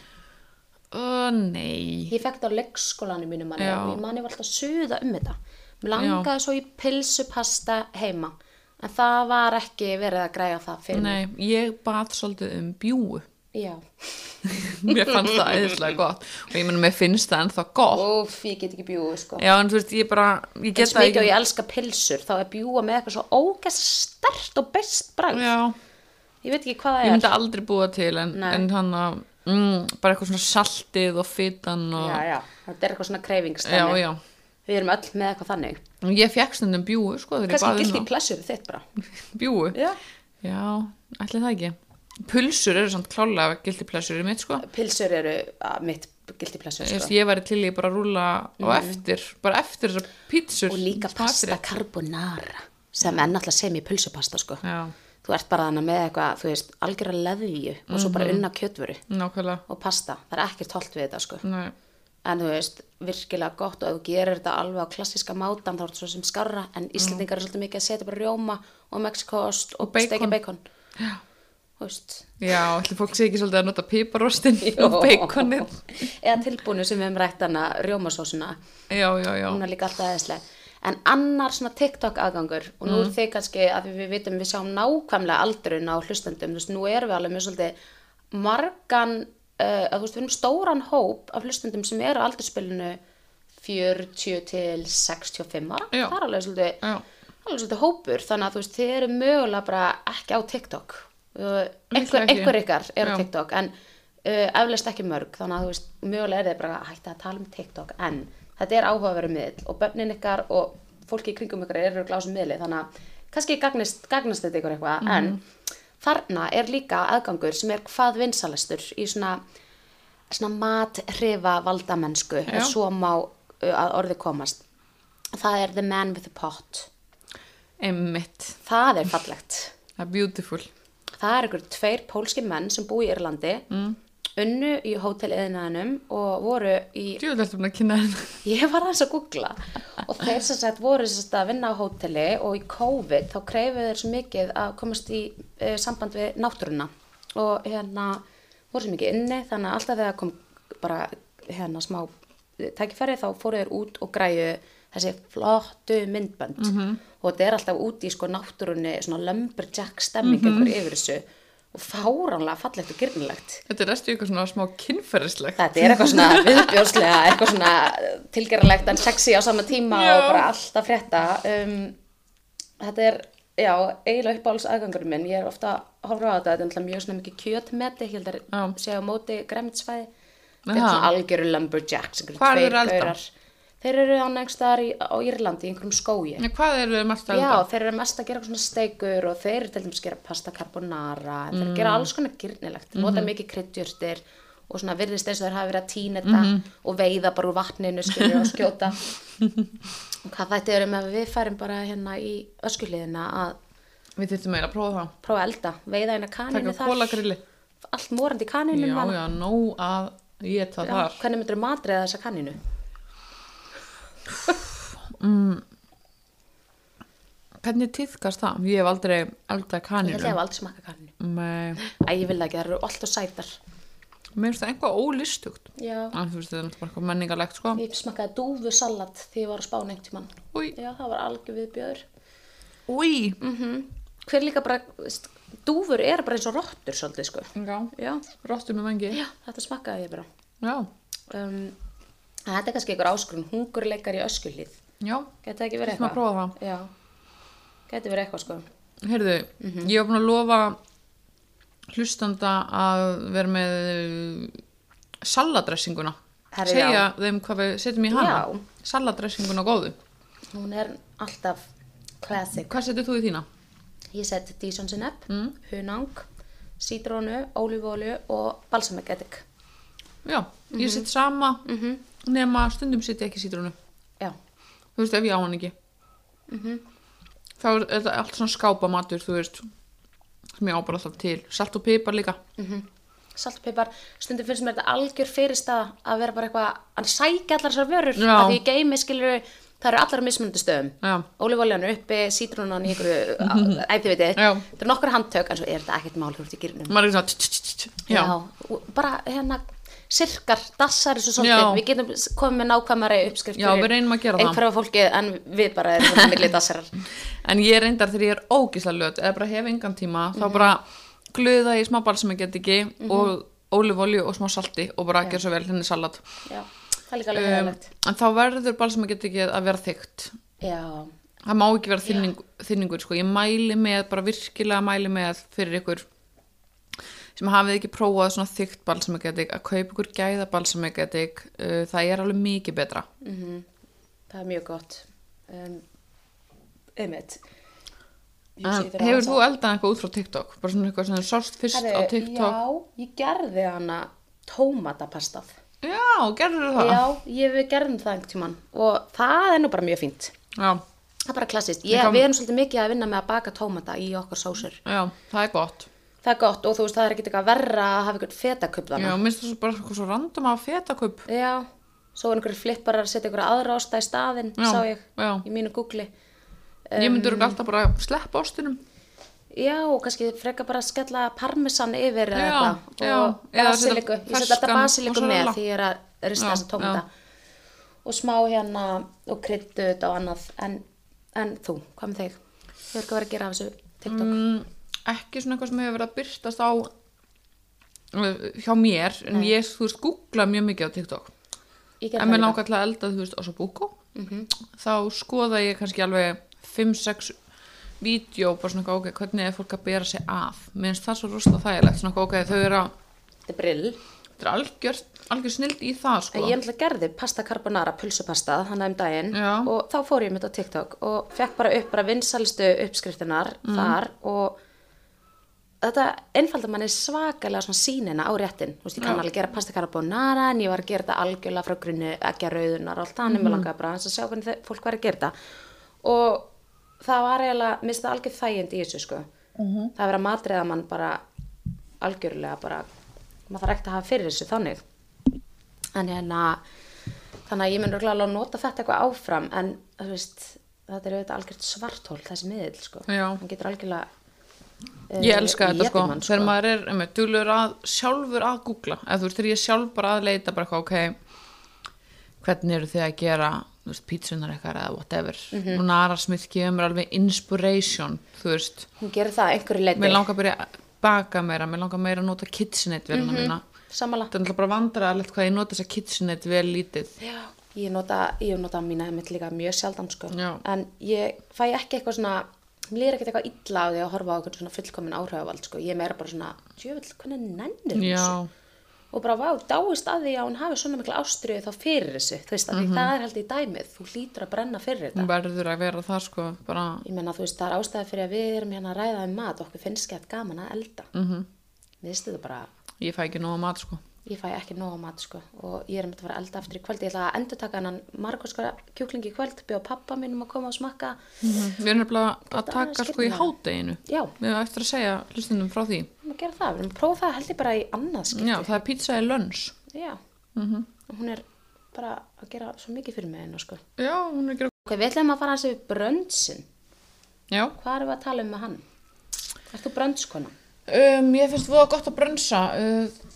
Nei. Ég fekk það á leikskólanum mínum manni Já. og ég manni var alltaf að suða þetta. Mér langaði svo í pulsupasta heima, en það var ekki verið að græja það fyrir mig. Nei, ég bat svolítið bjúgu. Já. Mér fannst það æðislega gott og ég meina, mér finnst það ennþá gott. Úf, ég get ekki bjúgu, sko. Já, en þú veist, ég get Eins mikið og ég elska pilsur, þá er bjúga með eitthvað svo ógæst sterkt og best bragð. Já, Ég veit ekki hvað það ég er. myndi aldrei búa til en hann að, bara eitthvað svona saltið og fitan og... Já, þetta er eitthvað svona Já, kreifingstæmi. já. Við erum öll með eitthvað þannig. Ég fekk stundum bjúgu, sko, þegar ég Kannski baði gildi plessur þitt bara. Bjúgu? Já. Já, ætli það ekki. Pulsur eru samt klálega gildi plessur mitt, sko. Pilsur eru mitt gildi plessur, Ég sko. ég væri til í bara að rúlla á eftir, bara eftir þessar pítsur. Og líka pasta smakrétt. carbonara, sem er náttúrulega sem í pulsupasta, sko. Já, Þú ert bara þannig með eitthvað, þú veist, algjörra leðju og svo bara unna kjötvöru nákvæmlega. og pasta. Það er ekkert hollt við þetta, sko. Nei. En þú veist, virkilega gott og ef þú gerir þetta alveg á klassíska mátan þá er þetta svo sem skárra, en Íslendingar er svolítið mikið að setja bara rjóma og mexikost og bacon. steikja bacon. Já. Þú veist. Já, ætli fólk sé ekki svolítið að nota piparostin og baconið. Eða tilbúinu sem við hefum rætt hana rjómasósuna. Já. Hún er líka alltaf eðisleg. En annar svona TikTok aðgangur og nú er þið kannski að við vitum, við sjáum nákvæmlega aldurinn á hlustendum, þú veist, nú erum við alveg með svolítið margan, að þú veist, við erum stóran hóp af hlustendum sem eru á aldurspilinu 40 til 65 ára. Já. Það er alveg svolítið, Já. alveg svolítið hópur, þannig að þú veist, þið eru mögulega bara ekki á TikTok. Líklega ekki. Einhver ykkar er á Já. TikTok, en eflaust ekki mörg, þannig að þú veist, mögulega er þið bara að hætta að tala um TikTok, en þetta er áhugaverður miðl og börnin ykkar og fólki í kringum ykkar eru á þessum miðli, þannig að kannski gagnast þetta ykkur eitthvað, en þarna er líka aðgangur sem er hvað vinsælastur í svona mathrifa valdamennsku, ef svo má að orði komast. Það er the man with the pot. Einmitt. Það er fallegt. Það er beautiful. Það er ykkur 2 pólski menn sem búi í Írlandi, unnu í hóteliðnaðinum og voru í... Djúvel ertu búin að kynna henni. Ég var aðeins að googla og þeir sem sagt voru sem sagt að vinna á hóteli og í COVID þá kreifuðu þeir svo mikið að komast í samband við náttúruna og voru svo mikið inni, þannig að alltaf þegar kom bara smá tækifæri þá fóru þeir út og græju þessi flottu myndbönd og þetta er alltaf út í sko náttúrunni svona lumberjack stemming einhver yfir þessu og fáránlega fallegt og girnilegt. Þetta er næstu eitthvað svona smá kynferðislegt. Þetta er eitthvað svona viðbjóðslega, eitthvað svona tilgerðarlegt en sexy á sama tíma Já. og bara alltaf frétta. Þetta er, já, eiginlega uppáhalds aðgangurinn minn. Ég er ofta að horfa á þetta er náttúrulega mjög svona mikið kjötmeti, ég held að sé á móti grænmetisfæði. Þetta er Aha. svona algjöru lumberjacks, einhverjum Hvar eru 2 elda? gaurar. Þeir eru á einhvers staðar á Írlandi, í einhverjum skógi. En hvað eru mest að Já, þeir eru mest að gera svona steikur og þeir eru til dæmis að gera pasta carbonara, þeir eru að gera alls konar girnilegt, nota mikið kryddjurtir og svona virðist eins og þeir hafa verið að tína þetta og veiða bara úr vatninu skilur og skjóta. Og hvað þetta eru með að við færum bara hérna í öskuhliðina að Við þurftum meira að prófa það. prófa að elda, veiða eina kaninu Taka kólagrilli. allt morandi í kaninu. Já, nóg að éta þar. Hvernig myndirðu matreiða þessa kaninu? Hvernig tíðkast það? Ég hef aldrei eldað Ég kaninu. held ég hef aldrei smakkað kaninu. Nei. Æ, ég vil það ekki, það eru alltaf sætar. Mér finnst það eitthvað ólistugt. Já. En þú veist, þetta er bara eitthvað menningarlegt, sko. Ég smakkaði dúfusalat þegar ég var á Spáni einhvern tímann. Új. Já, það var algjör viðbjöður. Új. Hver líka bara, dúfur er bara eins og rottur svolítið, sko. Já. Rottur með vangi. Já, þetta smakkaði ég bara. Já. Þetta er kannski einhver áskrun, hungurleikar í Öskjuhlíð. Já. Gæti það ekki verið Þessum að prófa það. Já. Gæti verið eitthvað, sko. Heyrðu, ég var búin að lofa hlustanda að vera með saladressinguna. Herri, Segja þeim hvað við setjum í hana. Já. Saladressinguna góðu. Hún er alltaf classic. Hvað setur þú í þína? Ég sett Dijon sinep, hunang, sítrónu, ólífuolíu og balsamic edik. Já, ég set sama nema stundum set ég ekki sítrónu. Já. Þú veist, ef ég á hann ekki. Þá er þetta allt svona skápamatur, þú veist, sem ég á bara alltaf til. Salt og pipar líka. Salt og pipar, stundum finnst mér þetta algjör fyrirstað að vera bara eitthvað að sækja allar þessar vörur. Já. Að því í geimi skilur það eru allar á mismunandi stöðum. Já. Ólífuolían uppi, sítrónan í einhverju æðiviti. Já. Það eru nokkur handtök, en svo er þetta ekkert mál þú ert í gírnum. Maður er svona Já. Og bara hérna sirkar, dassar þessu Já. svolítið. Við getum komið með nákvæmari uppskrift Já, við reynum að gera það. einhverfa fólkið, en við bara erum svona milli dassarar. En ég reyndar þegar ég er ógislega löt eða bara hef engan tíma, þá bara glöða ég smá balsamagediki og ólífuolíu og smá salti og bara gera svo vel henni salat. Já, það er líka alveg hægilegt. En þá verður balsamagedikið að vera þykkt. Já, Það má ekki vera þynningur, sko. Ég mæli með, bara virkilega mæli með fyrir ykkur sem hafið ekki prófað svona þykkt balsamigedik að kaupa ykkur gæða balsamigedik. Það er alveg mikið betra. það er mjög gott. Einmitt. Hefur þú eldað eitthvað út frá TikTok? Bara svona eitthvað sem þú sást fyrst á TikTok? Já, ég gerði hana tómatapastað. Já, gerður það? Já, við gerðum það einhvern tímann og það er nú bara mjög fínt. Já, Það er bara klassist. Við erum svolítið mikið að vinna með að baka tómata í okkar sósur. já, það er gott. Það er gott og þú veist, það er ekkert eitthvað verra að hafa eitthvað fetakubb Já, þarna. minnst það bara eitthvað svo random að fetakubb. Já, svo er einhverjir flipparar að setja einhverja aðra osta í staðinn, Já, sá ég já. í mínu Googli. Ég myndi örugglega alltaf bara sleppa ostinum. Já, og kannski frekar bara að skella parmesan yfir eða Já, eitthvað já, og eða basiliku, setja ég set alltaf ferskan basiliku með mozzarella. því ég er að rista Já, þessa tómata og smá hérna og kryddu þetta og annað en þú, hvað með þig? Hefur eitthvað verið að gera af þessu TikTok? Ekki svona eitthvað sem hefur verið að byrtast á hjá mér, en ég, þú veist, googla mjög mikið á TikTok. Ég gerði En mér það langar til að elda, þú veist, á Sudoku. Þá skoða ég kannski alveg 5-6 vídeo, bara svona eitthvað, ok, hvernig er fólk að bera sig að? Mér finnst það svo rosalega þægilegt, svona eitthvað, ok, þau eru að, Þetta er brill. þetta er algjör snild í það, sko. En ég náttúrulega gerði pasta carbonara, pulsupasta, þannig daginn Já. og þá fór ég með þetta á TikTok og fekk bara upp bara vinsælustu uppskriftunar þar og þetta einfaldar manni svakalega svona sýnina á réttin. Þú veist, ég kann alveg gera pasta carbonara en ég var að gera þetta algjörlega frá grunni, ekki að rauðunar og allt þannig, mér langaði bara að sjá hvernig fólk var að gera þetta og það var eiginlega, minnst það algjör þægind í þessu, sko. Það er verið að matreiða mann bara algjörlega bara, maður þarf ekkert að hafa fyrir þessu þannig. En hérna, þannig að ég mun örugglega alveg að nota þetta eitthvað áfram, en þú veist, þetta er auðvitað algjört svarthól, þessi miðill, sko. Já. Hann getur algjörlega Ég elska þetta, sko, mann, þegar maður er duglegur að sjálfur að googla, eða þú veist, þegar ég sjálf bara að leita bara eitthvað, ok, hvernig eru þið að gera, þú veist, pítsunar eitthvað eða whatever, og Nara Smith gefur mér alveg inspiration, þú veist, Hún gerir það að einhverju leyti. mér langar að byrja að baka meira, mér langar meira að nota KitchenAid velina mína, Sammála. það er náttúrulega bara vandræðalegt hvað ég nota þessa KitchenAid vel lítið. Já, ég nota mína einmitt líka mjög sjaldan, sko. Já. En ég fæ ekki eitthvað svona, mér líður ekkert eitthvað illa á því að horfa á eitthvað svona fullkomin áhrifavald, sko. Ég er meira bara svona, djöfull, hvernig nennir hún Já, þessu? Og bara, vá, dáist að því að hún hafi svona mikla ástriðu þá fyrir þessu, þú veist, af því það er held í dæmið, þú hlýtur að brenna fyrir þetta. hún verður að vera það, sko, bara, Ég meina, þú veist, það er ástæði fyrir að við erum hérna að ræða mat, okkur finnst ekki gaman að elda. Mér finnst þetta bara, ég fæ ekki nóg mat, sko. ég fæ ekki nóg á mat, sko, og ég er að fara að elda aftur í kvöld. Ég ætla að endurtaka hennan margóskara kjúklingi í kvöld, bjóða pappa mínum að koma og smakka. Við erum nefnilega að Þetta taka, er sko, í skemmtilega. hádeginu. Já, Við erum eftir að segja hlustundum frá því. við erum að gera það, við erum að prófa það held ég bara í annað skipti. Já, það er pizza í lunch. Já. Og hún er bara að gera svo mikið fyrir mig hérna, sko. Já, hún er að gera. Ok, við ætlum að fara hans yfir bröndsin. Já. Hvað erum við að tala um með hann? Ert þú bröndskona? Ég finnst það gott að brönsa.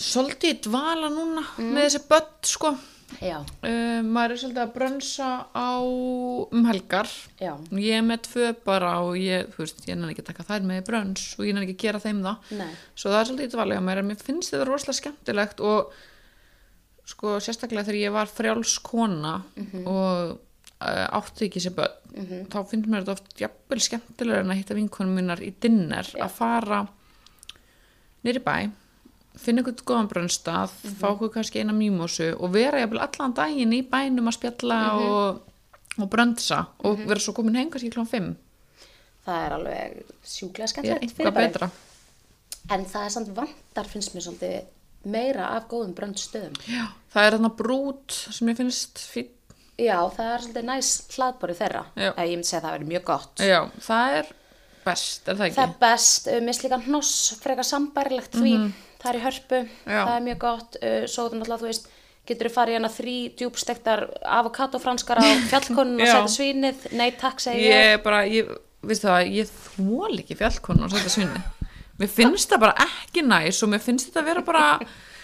svolítið í dvala núna með þessi börn, sko. Já, Maður svolítið að brönsa á helgar. já, Ég er með 2 bara og ég nenni ekki að taka þær með í brönns og ég nenni ekki að gera þeim það. nei, Svo það er svolítið í dvala hjá mér, en mér finnst þetta rosalega skemmtilegt og sko sérstaklega þegar ég var frjáls kona og átti ekki sér börn, þá finnst mér þetta oft jafnvel skemmtilega en að hitta vinkonum mínar í dinner, að fara niður í bæ, finna einhvern góðan brönnstað, fá okkur kannski eina mýmósu og vera jafnvel allan daginn í bænum að spjalla og bröndsa og vera svo komin heim kannski klukkan 5. það er alveg sjúklega Ég er skemmtilegt eitthvað betra. En það er samt vantar, finnst mér svolítið, meira af góðum bröndstöðum. Já, það er þarna brút sem ég finnst fín. Já, það er svolítið næs hlaðborið þeirra. Já. Ég myndi segja að það verið mjög gott. Já, það er best, er það ekki? Það er best, mér líka hnoss frekar sambærilegt því, það er í Hörpu, Já. það er mjög gott, svo þú náttúrulega, þú veist, getur þú farið hérna 3 djúpstektar avokadófranskar á fjallkonun og Já. setja svínið, nei takk segi ég. Veistu það, ég þól ekki fjallkonu og setja svinni. Mér finnst það bara ekki næs og mér finnst þetta að vera bara,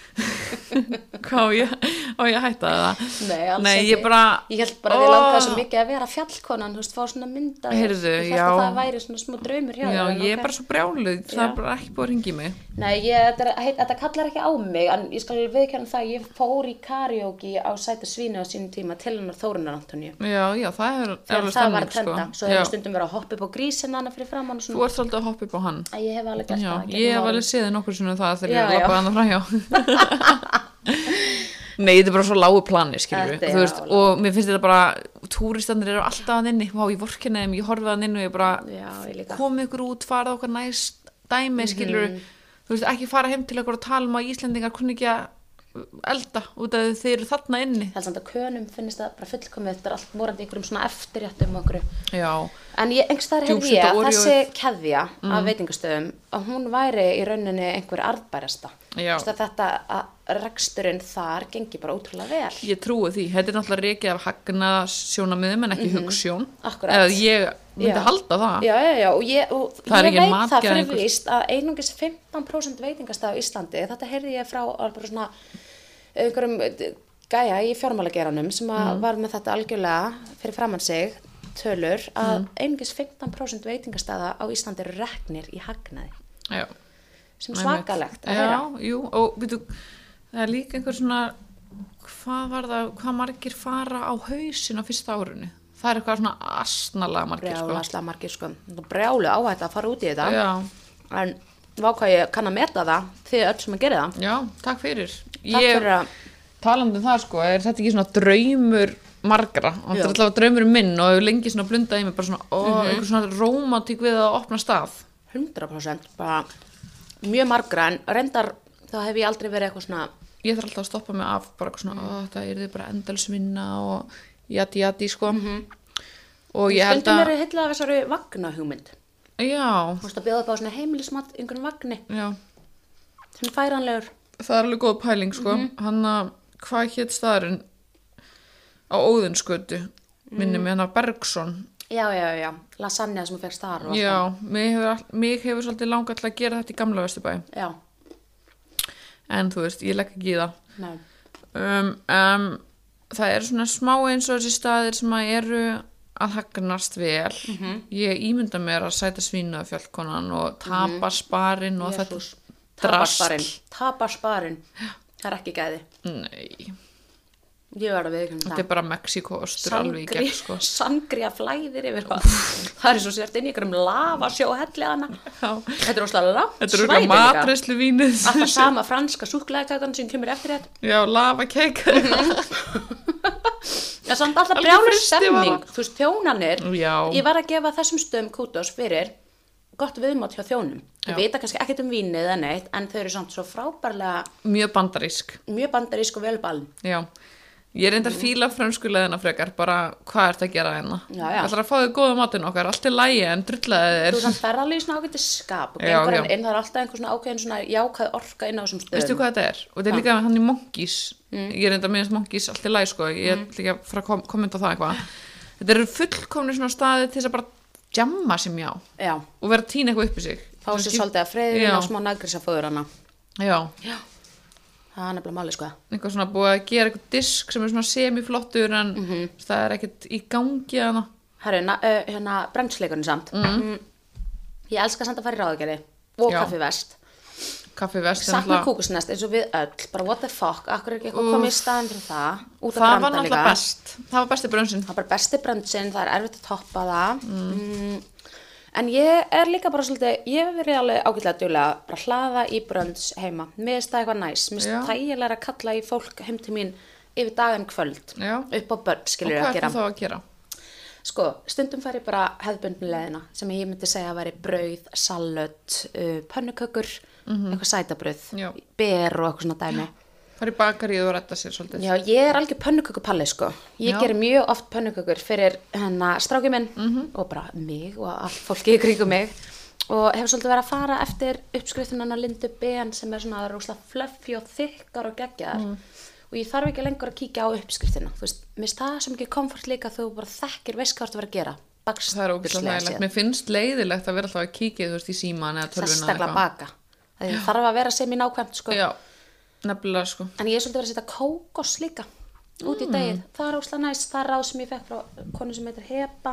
hvað á ég að hætta það? Nei, alls Nei, ekki. ég bara, Ég held bara að þið langaði svo mikið að vera fjallkonan, þú veist, fá svona mynda. Heyrðu, Ég held já. að það væri svona smá draumur hjá já, þér, en ég er ok. bara svo brjáluð, það er bara ekki búið að ringi mig. Nei, þetta kallar ekki á mig, en ég skal viðkjanna það, ég fór í karaoke á Sæta svínu á sínum tíma til hennar Þórunnar Antoníu. Já, það er Þegar alveg það var að stemning, sko. trenda, svo hefur stundum verið að hoppa upp á grísina hana fyrir framann og Þú svona. ert svolítið að hoppa upp á hann. Ég hef alveg gert Já, það. ég hef alveg séð nokkur svona það þegar Já, ég labbaði hann framhjá. Nei, þetta er bara svo lágu plani, skilur Þetta er þú veist, já, og mér finnst þetta bara, túristandir eru alltaf að inni, vá, ég vorkenni þeim, ég horfið að inni og ég bara, Já, ég líka. komið ykkur út, farað okkar næst dæmi, skilur þú veist, ekki fara heim til ykkur og tala um að Íslendingar kunni ekki að elda út af því þeir eru þarna inni. Það er samt að könum finnst það bara fullkomið, þetta er allt morandi einhverjum svona eftirréttum og okkur. Já, En einhvers staðar heyrði Djúpsetta ég að Oreo. þessi keðja af veitingastöðum, að hún væri í rauninni einhver arðbærasta. Já. Þú veist að þetta að reksturinn þar gengi bara ótrúlega vel. ég trúi því, þetta er náttúrulega rekið af hagnaða sjónamiðum en ekki hugsjón. Akkúrat. Eða ég myndi Já. halda það. Já, og ég Það er veit engin það matgerð fyrir einhvers. víst að einungis 15% veitingastað á Íslandi, þetta heyrði ég frá bara svona einhverjum gæja í fjármálageranum sem var með þetta algjörlega fyrir framann sig tölur að einungis 15% veitingastaða á Íslandi eru reknir í hagnaði, Já. sem er svakalegt að Já, heyra. jú, og veitu, það er líka einhver svona, hvað margir fara á hausinn á fyrsta árunni? Það er eitthvað svona asnalega margir, Brjálaslega margir sko, brjálu áhætt að fara út í þetta, Já, en vákvað ég kann að meta það, þið öll sem að gera það. já, takk fyrir. Takk fyrir að, Talandi um það, sko, er þetta ekki svona draumur margra? Og þetta er alltaf draumur minn og hefur lengi svona blundað í mig, bara svona, einhver svona rómantík við að opna stað. 100%, bara mjög margra, en reyndar þá hef ég aldrei verið eitthvað svona, Ég þarf alltaf að stoppa mig af, bara eitthvað svona, þetta er þið bara endalsvinna og jati, sko. Og ég held stundum að, eru heillað af þessari vagnahugmynd. já, Þú veist að bjóða upp á svona heimilismat einhvern vagni já. sem er færanlegur. Það er alveg góð pæling, sko. Hann að, hvað hét staðurinn á Óðinsgötu, minni mig, hann að Bergson. Já, lasagna sem þú fegst þar og Já, mig hefur svolítið langað til að gera þetta í gamla Vesturbæ. Já, En þú veist, ég legg ekki í það. nei. Það eru svona smá eins og þessi staðir sem að eru að hagnast vel. Ég ímynda mér að Sæta svínu af fjallkonan og tapasbarinn og þetta Jesús. drasl. Tapasbarinn. Það er ekki gæði. Nei, Ég verð að viðkynna þetta er bara Mexíkóostur alveg í gegn, sko. Sangria flæðir yfir hvað. Það er svo sért inn í einhverjum lavasjó helliðana. Já. Þetta er óslega langt Þetta eru svæði eitthvað líka. matreiðsluvínið. Alltaf sama franska súkkulaðikakan sem kemur eftir þetta. Já, lavakeik. Það er samt alltaf Algjör brjálu frystivara. stemning. Þú veist, þjónanir. Já. Ég var að gefa þessum stöðum kútos fyrir gott viðmátt hjá þjónum. Já. Ég veit kannski ekkert um vínið eða neitt, en þau eru samt svo frábærlega, Mjög bandarísk. mjög bandarísk og velbalin. Já. Ég reyndar fíla frönsku leiðina frekar, bara hvað ert að gera hérna? Já. Ég ætlar að fá þig góða matinn okkar, allt í lægi en drullaði Þú þér. samt ferð alveg í svona ágæti skap og Já, gengur já. hann inn, það er alltaf einhver svona ákveðin svona jákvæð orka inn á þessum stöðum. Veistu hvað þetta er? Og þetta er líka hann í Monkeys. Ég reyndar minnst Monkeys allt í lægi, sko. Ég er líka að fara að kommenta á það eitthvað. Þetta eru fullkomni svona staði til þess að bara djamma sem já Já, og vera að tína eitthvað upp í sig. fá sér svolítið að freyðin Já. og smá nægrisafóður hana. Já. Já. Það er nefnilega máli, sko. Eitthvað svona búið að gera eitthvað disk sem er svona semiflottur en það er ekkert í gangi hana. Herru, brunchleikurinn samt. Ég elska samt að fara í ráðagerði og Kaffi Vest. Kaffi Vest Sakna kúkusnest eins og við öll, bara what the fuck, akkur er ekki eitthvað komið í staðinn fyrir það, út að það branda var líka. náttúrulega best. Það var besti brunsin. Það var bara besti brunsin, það er erfitt að toppa það. En ég er líka bara svolítið, ég hef verið alveg ágætlega duglega bara hlaða í brunch heima. Mér finnst það eitthvað næs, mér finnst þægilega að kalla í fólk heim til mín yfir daginn kvöld, upp á börn, skilur að gera. Og hvað er það þá að gera? Sko, stundum fær ég bara hefðbundnu leiðina sem ég myndi segja að væri brauð, salat, pönnukökur, eitthvað sætabrauð, ber og eitthvað svona dæmi. Fær í bakaríð og redda sér svolítið. Já, ég er algjör pönnukökupalli, sko. Ég gerir mjög oft pönnukökur fyrir strákinn minn og bara mig og allt fólki í kringum mig og hef svolítið verið að fara eftir uppskriftin hennar Lindu Ben sem er svona rosalega fluffy og þykkar og geggjaðar. Og ég þarf ekki lengur að kíkja á uppskriftina, þú veist, mér finnst það sem ekki komfort líka þú bara þekkir, veist hvað þú verið að gera. Það er ógeðslega þægilegt, mér finnst leiðilegt að vera alltaf að kíkja, þú veist, í síman eða tölvuna. Sérstaklega baka, það þarf að vera sem í nákvæmt, sko. Já, nefnilega, sko. En ég er svolítið verið að setja kókos líka út í daginn, það er ógeðslega næst, það er ráð sem ég fekk frá konu sem heitir Heba.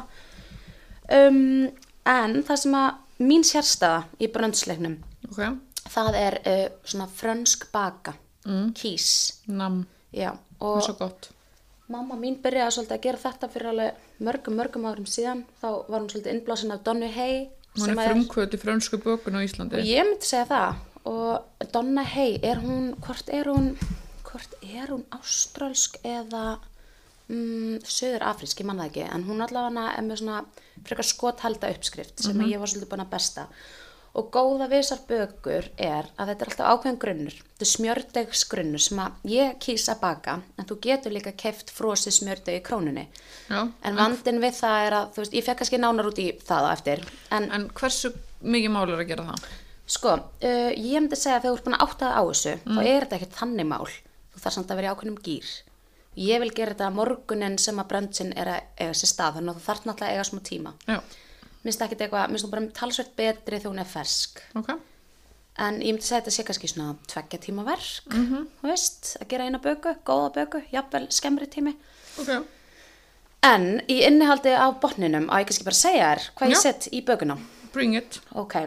En það sem að mín sérstæða í brunchleiknum, það er svona frönsk baka. Kís Já, og svo gott. Mamma mín byrjaði svolítið að gera þetta fyrir alveg mörgum árum síðan, þá var hún svolítið innblásin af Donna Hay hún er frumkvöld í frönsku bökun á Íslandi og ég myndi segja það og Donna Hay, hvort er hún áströlsk eða söður-afrísk, ég man það ekki en hún allavega er með svona frekar skothelda uppskrift sem ég var svolítið búin að besta. Og góða við þessar bökur er að þetta er alltaf ákveðin grunnur. Þetta er smjördegsgrunnur sem að ég kýs að baka, en þú getur líka keypt frosið smjördeg í Krónunni. Já, en vandinn við það er að, þú veist, ég fekk kannski nánar út í það á eftir. En hversu mikið mál er að gera það? Sko, ég myndi segja að þegar þú ert búin að átta það á þessu, þá er þetta ekkert þannig mál. Þú þarf samt að vera í ákveðnum gír. Ég vil gera þetta morgunin sem að brunchinn er að eiga sér stað, þannig að þú þarf náttúrulega að eiga smá tíma. Já. Mér finnst hún bara talsvert betri þegar hún er fersk. En ég myndi segja að þetta sé kannski svona 2 tíma verk, þú veist, að gera eina böku, góða böku, jafnvel skemmri tími. En í innihaldi á botninum, á ég kannski bara segja þér hvað ég set í bökuna. Bring it.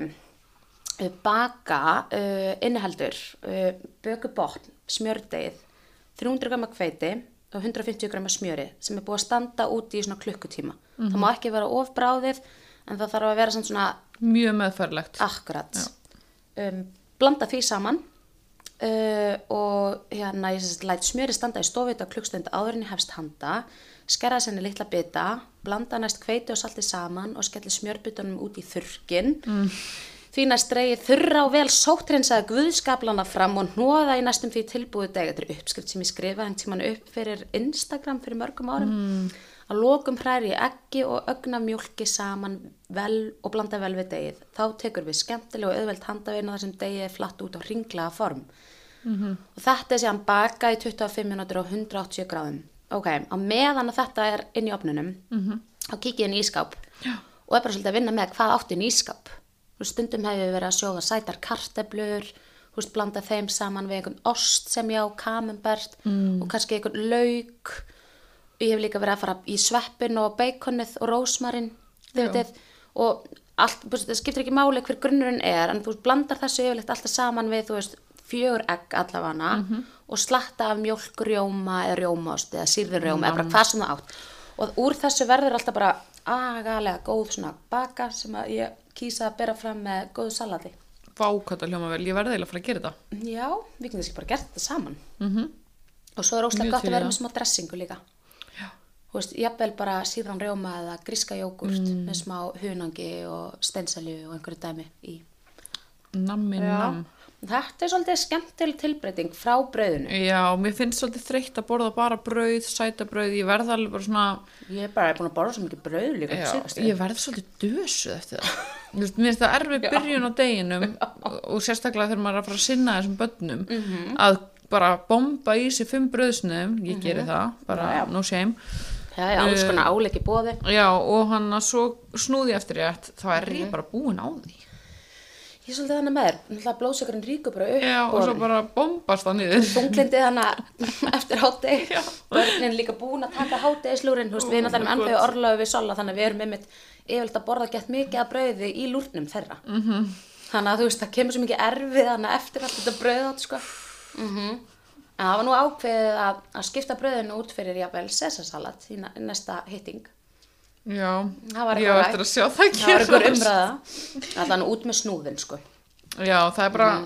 Baka innihaldur, bökubotn, smjördegið, 300 grama hveiti og 150 grama smjöri sem er búið að standa úti í svona klukkutíma. Það má ekki vera of bráðið, en það þarf að vera svona mjög meðferðlegt. Akkurat. Blanda því saman og ég læt smjöri standa í stofu á klukkstund áður en ég hefst handa, skerra þess henni litla bita, blanda næst hveiti og salti saman og skelli smjörbitunum út í þurrkinn. Því næst dreigið þurra og vel sótthreinsaða guðskaplana fram og hnoða í næstum því tilbúið deg. Þetta er uppskrift sem ég skrifaði en tíman upp fyrir Instagram fyrir mörgum árum. Að lokum hræri ég eggi og ögna mjólki saman vel og blanda vel við degið. Þá tekur við skemmtilega og auðvelt handavinna þar sem degið er flatt út á hringlaga form. Og þetta er síðan bakað í 25 mínútur á 180 gráðum. Á meðan að þetta er inn í ofnunum, þá kík ég inn í ískáp og er bara svolítið að vinna með hvað átti inn í ískáp. Stundum hef ég verið að sjóða sætar kartöflur, blanda þeim saman við einhvern ost sem ég á camembert og kannski einhvern lauk. Ég hef líka verið að fara í sveppin og beikonið og rósmarin og allt, það skiptir ekki máli hver grunnurinn er en þú blandar þessu yfirleitt alltaf saman við 4 egg allavega og slatta af mjólk, rjóma eða rjómaost eða sýrðurrjóma eða bara hvað sem það átt og úr þessu verður alltaf bara agalega góð svona baka sem að ég kýsa að bera fram með góðu salati. Vá, hvað það hljóma vel, ég verði eiginlega að fara að gera þetta. Já, við getum þessi bara gert þetta saman og svo er óslega gott að vera með smá dressingu líka. Þú veist, jafnvel bara sýrðan rjóma eða gríska jógurt með smá hunangi og steinselju og einhverju dæmi í. Nam. Þetta er svolítið skemmtileg tilbreyting frá brauðinu. Já, mér finnst svolítið þreytt að borða bara brauð, sætabrauð, ég verð alveg bara svona... Ég er bara búin að borða svo mikið brauð líka. Já, ég verð svolítið dösuð eftir það. Mér finnst það erfið byrjun á deginum og sérstaklega þegar maður er að fara að sinna þessum börnum að bara bomba í sig 5 brauðsnum, ég geri það, bara no shame. Já, alls konar áleik í boði. Já, og hann að svo snúði eftir rétt, þá er ég bara búin á því. Ég er svolítið þannig með þér, náttúrulega blóðsykurinn ríkur bara upp Já, og svo bara bombast það niður. þunglindið þannig eftir hádegi, börnin líka búin að taka hádegislúrin, þú veist, við náttúrulega ennþá í orlofi við Solla, þannig að við erum einmitt yfirleitt að borða gett mikið af brauði í lúrnum þeirra. Þannig að þú veist, það kemur svo mikið erfið þannig eftir allt þetta brauðátt, sko. En það var nú ákveðið að skipta brauðinu út fyrir jafnvel sesarsalat í næsta hitting. Já, Það var ég á eftir að sjá það Það var einhver gerast. umræða, allan út með snúðin, sko. Já, það er bara,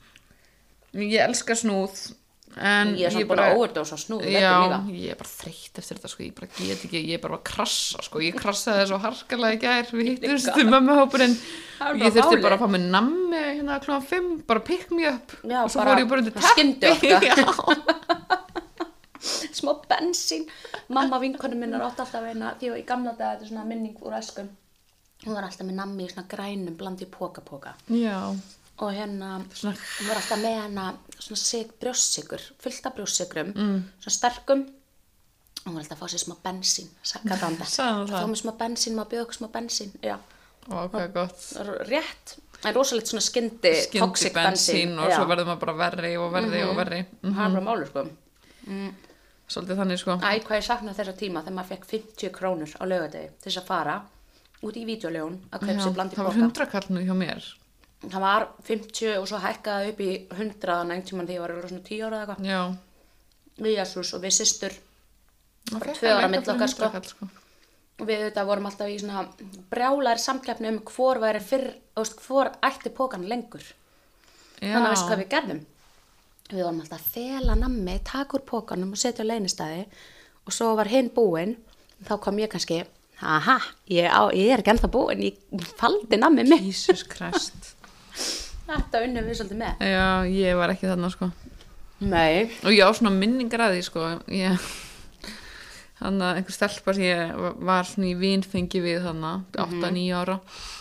ég elska snúð, en Ég er svona búin að overdósa á snúð, já, líka. ég er bara þreytt eftir þetta, sko, ég bara get ekki, ég er bara að krassa, sko, ég krassaði svo harkalega í gær, við hittumst mömmuhópurinn, Það er ég bara þurfti málið. bara að fá mig nammi hérna klukkan 5, bara pick me up, Já, og svo bara fór ég bara undir skyndiorka. Já, Smá bensín. Mamma vinkonu minnar átti alltaf eina, því að í gamla daga, þetta er svona minning úr æskum. Hún var alltaf með nammi í svona grænum blandi í póka. já, Og hérna, svona, hún var alltaf með hana svona brjóssykur, fullt af brjóssykrum, svona sterkum. Og hún var alltaf að fá sér smá bensín, sagði hann það. Sagði hún það? Fá mér smá bensín, maður bjóð okkur smá bensín, já. ó, hvað gott, Rétt, en rosalegt svona skyndi toxic bensín. og svo verður maður bara verri og verri og verri, Það er bara málur, sko. svolítið þannig, sko, Æ, hvað ég sakna þessa tíma þegar maður fekk 50 krónur á laugardegi til þess að fara út í vídeoljón að kaupa sér blandi það var póka. 100 kall nú hjá mér, Það var 50 og svo hækkaði upp í 100 að tímann þegar ég var yfir svona 10 ára eða eitthvað. já, Við Jésús og við systur það bara 2 ára milli okkar, sko. sko. Og við þetta vorum alltaf í svona brjálæri samkeppni hvor væri fyrr, hvor ætti pókan lengur. Þannig að veist hvað við gerðum. Við vorum alltaf að fela nammi, taka úr pókanum og setja á leynistæði og svo var hinn búinn, þá kom ég kannski, aha, ég er ekki ennþá búinn, ég faldi nammi mig. Jesus Christ. Þetta unnum við svolítið með. Já, ég var ekki þarna, sko. Nei. Og ég á svona minningar að því, sko. Þannig að einhver stelpa sem ég var svona í vinfengi við þannig, 8-9 ára.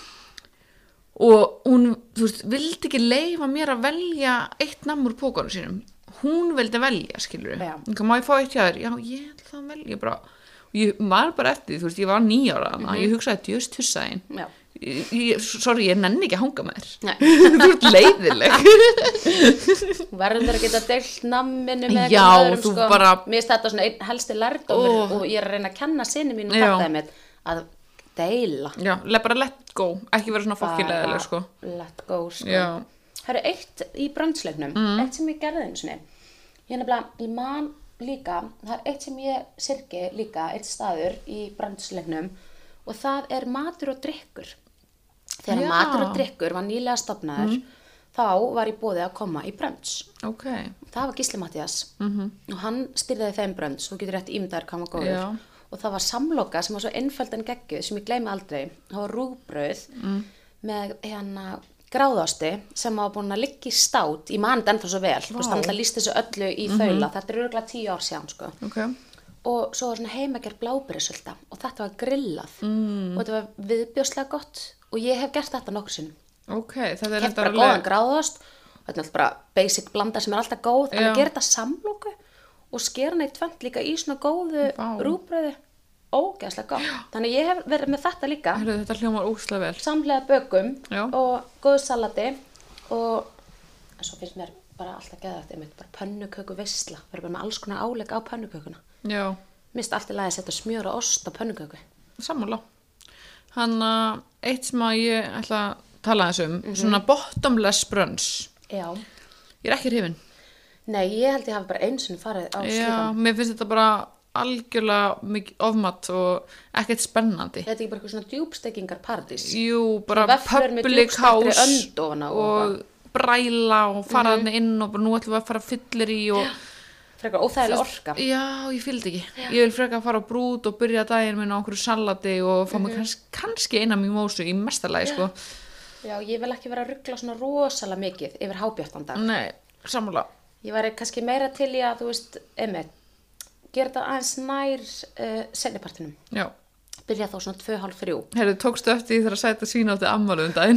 Og hún, þú veist, vildi ekki leyfa mér að velja eitt namn úr pókanum sínum. Hún vildi velja, skilur við. Já. Má ég fá eitt hjá þér? Já, ég ætla að velja bara. Og ég var bara eftir því, þú veist, ég var 9 ára þannig. Ég hugsaði, djöst tussaðinn. Já. Sorry, ég nenni ekki að hanga með þér. Nei. Þú ert leiðileg. Verður að geta deilt namminu með Já, einhverjum öðrum, þú sko. bara- Mér finnst þetta svona einn helsti lærdómur og ég er að reyna að kenna sinni mínu Já. þetta einmitt að deila. Já, bara let go. Ekki vera svona fokkin leiðileg, sko. Let go, sko. Já. Það eru eitt í brandsleiknum, eitt sem ég gerði einu sinni. Ég nefnilega, ég man líka, það er eitt sem ég syrgi líka, eitt staður í brandsleiknum og það er matur og drykkur. Þegar Já. matur og drykkur var nýlega stofnaður, þá var ég boðið að koma í brands. Ok. Það var Gísli Matthías og hann stýrði þeim brands, þú getur rétt ímyndaður hvað hann var góður. Já. Og það var samloka sem var svo einföld en geggjuð sem ég gleymi aldrei. Það var rúgbrauð með hérna gráðasti sem var búin að liggja í stát, ég man þetta ennþá svo vel, þú veist, hann alltaf lýst þessu öllu í þaula, þetta er örugglega 10 ár síðan, sko. Ok. Og svo var svona heimagerð bláberjasulta og þetta var grillað og þetta var viðbjóðslega gott og ég hef gert þetta nokkur sinnum. Ok, þetta er Keypt bara góðan gráðost, þetta er alltaf bara basic blanda sem er alltaf góð, en Já. að gera þetta samloku og skera hana í tvennt líka í svona góðu Vá. rúgbrauði, ógeðslega gott. Þannig ég hef verið með þetta líka, Heyrðu, þetta hljómar óslega vel. samlega bökum Já. og góðu salati og svo finnst mér bara alltaf geðvægt einmitt, bara pönnuköku veisla, verið bara með alls konar álegg á pönnukökuna. Já, Mist allt í lagi að setja smjör og ost á pönnuköku. sammála. Hann eitt sem að ég ætla að tala þessum, svona bottomless brunch. Já. Ég er ekki hrifin. Nei, ég held ég hafi bara einu sinni farið á Já, slíkan. mér finnst þetta bara algjörlega mikið ofmat og ekkert spennandi. Þetta er ekki bara eitthvað svona djúbstekingar paradís. Jú, bara Vöfflur með public djúpstektri house önd ofan á og bræla og fara þarna inn og bara nú ætlum við að fara fyllir í og Frekar óþægileg orka. já, ég fylgdi ekki. Ég vil freka að fara á brút og byrja daginn minn á einhverju salati og fá mig kannski eina mimosu í mestalagi, sko. Já, ég vil ekki vera að ruggla svona rosalega mikið yfir hábjartandag. Nei, sammála. Ég væri kannski meira til í að, þú veist, einmitt, gera þetta aðeins nær seinnipartinum. Já. Byrja þá svona 2:30. Heyrðu, tókstu eftir því þegar að sæta svína átti afmæli daginn?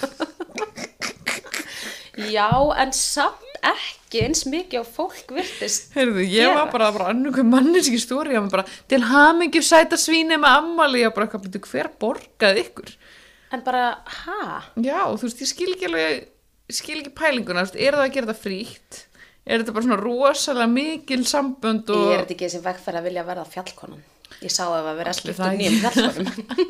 Já, en samt ekki eins mikið og fólk virtist. Heyrðu, ég var bara annur hver manneski stóri að bara til hamingju sæta svíni með afmæli, ég bara eitthvað, hver borgaði ykkur? en bara, Já, þú veist, ég skil ekki pælinguna, þú veist, er það að gera þetta frítt? Er þetta bara svona rosalega mikil sambönd og... Ég þetta ekki þessi vegferð að vilja verða fjallkonan. Ég sá að vera skipt nýjum fjallkonum.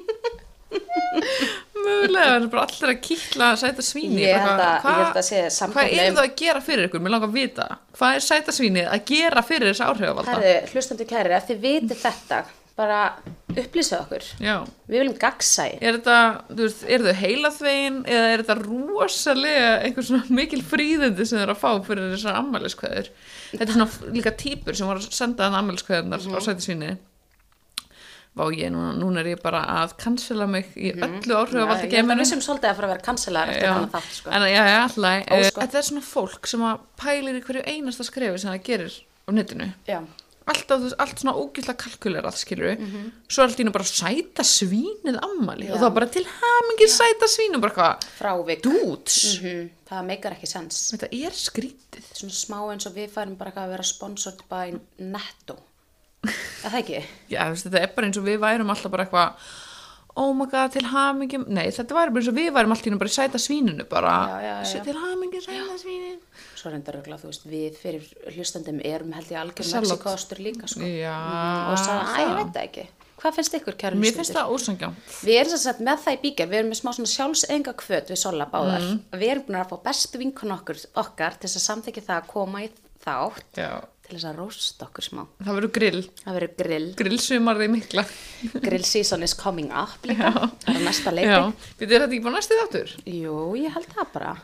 Mögulega, það er bara allir að kýtla sæta svíni. Ég held að sé samkvæmlega... Hvað er það að gera fyrir ykkur? Mér langar að vita. Hvað er sæta svínið að gera fyrir þessi áhrifavalda? Herðu, hlustandi kæri, ef þið vitið þetta, bara upplýsið okkur. Já. Við viljum gagnsæi. Er þetta, þú veist, er þau heilaþvegin eða er þetta rosalega einhver svona mikil fríðindi sem þeir eru að fá fyrir þessar ammæliskveður? Þetta er svona líka típur sem voru að senda hann ammæliskveðunar á sæta svíni. Vá, núna er ég bara að cancela mig í öllu áhrifavalda geiminu. Við sem svolítið að fara að vera cancelaðar eftir hana þátt, sko. En já, alltaf. Þetta er svona fólk sem að pælir í hverju einasta skrefi sem það gerir á netinu. Já. Allt svona ógæslega kalkulerað, skilur við. Svo er alltaf bara sæta svínið ammæli og það bara til hamingju sæta svínið, bara hvað? Frávik. Dudes. Það meikar ekki sens. Þetta er skrítið. Svona smá eins og við færum bara að vera sponsored by Netto. Það ekki? Já, þetta er bara eins og við værum alltaf bara eitthvað oh my god, til hamingjum. Nei, þetta væri bara eins og við værum alltaf bara í sæta svíninu bara, til hamingjum sæta svíninu. Svo reyndar örugglega, þú veist, við fyrir hlustandum erum held ég algjör Mexikóstur líka, sko. Já. Og sagði, ég veit það ekki. Hvað finnst ykkur, kæru hlustendur? Mér finnst það ósanngjarnt. Við erum sem sagt með það í bíger, við erum með smá svona sjálfseignarhvöt við Solla báðar. Við erum búin að fá bestu vinkonu okkar til þess að samþykkja það að koma í þátt. Já. Til þess að rósta okkur smá. Það verður grill. Það verður grill. Grillsumarið mikla. Grill season is coming up líka. Það er næsta leiti. Já. Við erum þetta ekki bara næstu þáttur? Jú, ég held það bara.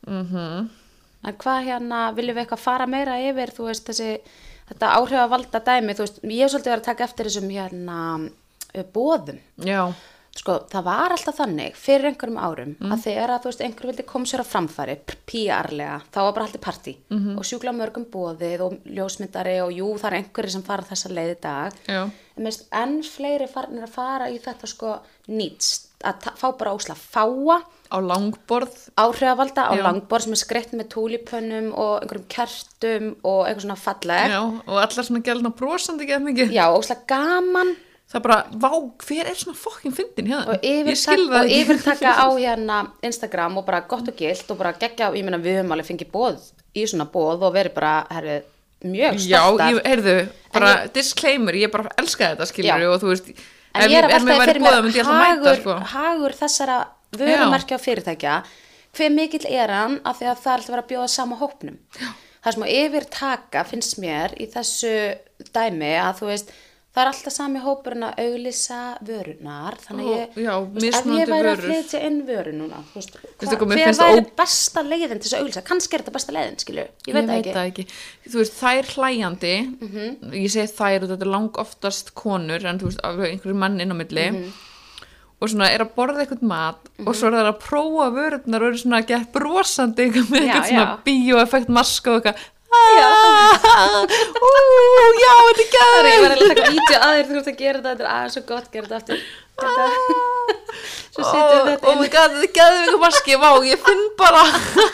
En hvað viljum við eitthvað fara meira yfir, þú veist, þetta áhrifavalda dæmi, þú veist, ég hef svolítið verið að taka eftir þessum boðum. Já. Sko, það var alltaf þannig fyrir einhverjum árum að þegar að, þú veist, einhver vildi koma sér á framfæri, PR-lega, þá var bara haldið partí og sjúkla mörgum boðið og ljósmyndari og jú, það er einhverjir sem fara þessa leið í dag. Já. En meðist enn fleiri farnir að fara í þetta, sko, að fá bara ósla fáa á langborð, áhrifavalda á langborð sem er skreytt með túlípönnum og einhverjum kertum og eitthvað svona falleg. Já, og allar svona gælna brosandi ekki að mikið. Já, ósla gaman. Það bara, vá, hver er svona fokkin fyndin hérna? Og yfirtaka á Instagram og bara gott og gilt og bara geggja, ég meina við höfum alveg fengið boð í svona boð og verið bara, mjög stoltar. Já, bara disclaimer, ég bara elska þetta, skilur og þú veist, en ég er að veltaði fyrir mér hagur þessara vörumerkja og fyrirtækja, hver mikill er hann af því að það er alltaf verið að bjóða sama hópnum. Það sem á yfirtaka finnst mér í þessu dæmi að þú veist, það er alltaf sami hópurinn að auglýsa vörunar, þannig ef ég væri að flytja inn vöru núna, hver væri besta leiðin til þess að auglýsa, kannski er þetta besta leiðin, skilju, ég veit það ekki. Þú veist, þær hlæjandi, ég segi þær og þetta er lang oftast konur, en þú veist, einhverjum mann inn á milli, og svona er að borða eitthvað mat og svo er það að prófa vörunar og eru svona að geta brosandi með eitthvað svona bíóeffekt maska og eitthvað, já, þetta er gæður. Ég var að taka vídeo að þér, þú ert að gera þetta er aðeins svo gott, gera þetta aftur. Svo setjum þetta inn. Oh my god, þetta er gæður eitthvað maski, vá, ég finn bara.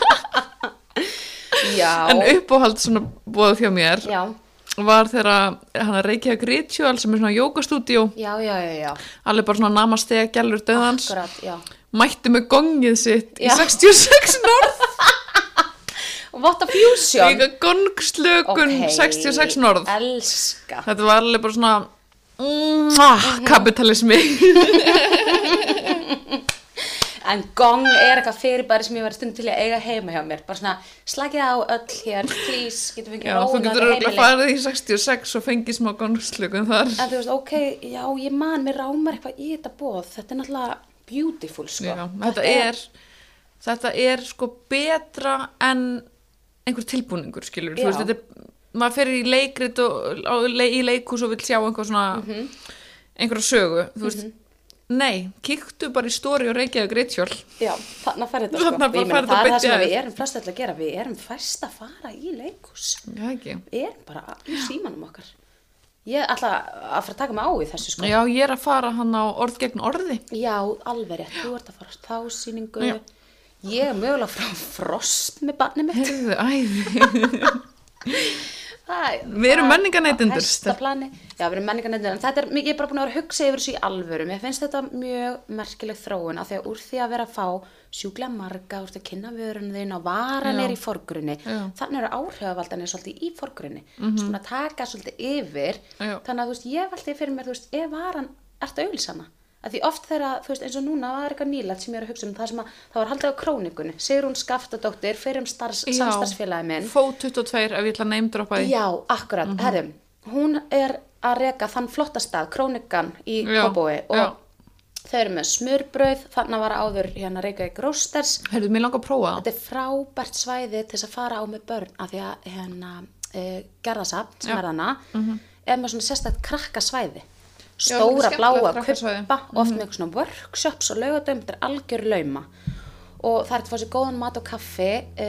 Já. En uppáhald svona búið hjá mér var þegar Reykjavík Ritual sem er svona jógastúdíó. Já. Allir bara svona namaste gælur döðans. Akkurat, já. Mættu með gongið sitt í 66 norð. What a fusion. Líka gongslökun 66 norð. Elska. Þetta var alveg bara svona kapitalismi. En gong er eitthvað fyrirbæri sem ég var stund til að eiga heima hjá mér. Bara svona, slakið á öll hér, please, getum við ekki rónað þú getur örugglega farið í 66 og fengið smá gongslökun þar. En þú veist, ok, já, ég man, mér rámar eitthvað í þetta boð. Þetta er náttúrulega beautiful, sko. Já, þetta er sko betra en einhver tilbúningur, skilur. Þú veist, þetta er, maður fer í leikrit og í leikhús og vill sjá einhver svona, einhverja sögu, þú veist. Nei, kíktu bara í story og Reykjavík Ritual. Já, þannig að fara þetta, sko. Það er það sem við erum flest að gera, við erum fæst að fara í leikhús. Já, ekki. Við erum bara í símanum okkar. Ég ætla að fara að taka mig á í þessu, sko. Já, ég er að fara hann á orð gegn orði. Já, alveg rétt, þú ert að fara á þásýningu. Já. Ég er mögulega frá Frost með barnið mitt. Heyrðu, æði. Við erum menningarneytendur. Hæsta plani. Já, við erum menningarneytendur. En þetta ég bara búin að vera að hugsa yfir þessu í alvöru. Mér finnst þetta mjög merkileg þróun af því að úr því að vera að fá sjúklega marga, úr því að kynna vörun þín og varan í forgrunni. Þannig eru áhrifavaldarnir svolítið í forgrunni. Svona taka svolítið yfir. Þannig að þú veist, ég velti fyrir mér, þú veist, ef varan ertu að auglýsa hana? Að því oft þegar, þú veist, eins og núna var eitthvað nýlegt sem ég er að hugsa það sem að það var haldið á Krónikunni Sigrún Skaftadóttir, fyrrum samstarfsfélagi minn Fót 22, ef ég ætla að neymdroppa því Já, akkurat, herrum hún er að reka þann flotta stað Krónikan í Kópavogi og þau eru með smurbrauð þannig var áður hérna Reykjavík Roasters Heyrðu, mér langar að prófa það Þetta er frábært svæði til þess að fara á með börn af því að hérna Gerðarsafn sem er þarna er með svona sérstætt krakkasvæði stóra bláa kuppa oft með eitthvað svona workshops og laugadöfum þetta er algjör lauma og það er að fá sér góðan mat og kaffi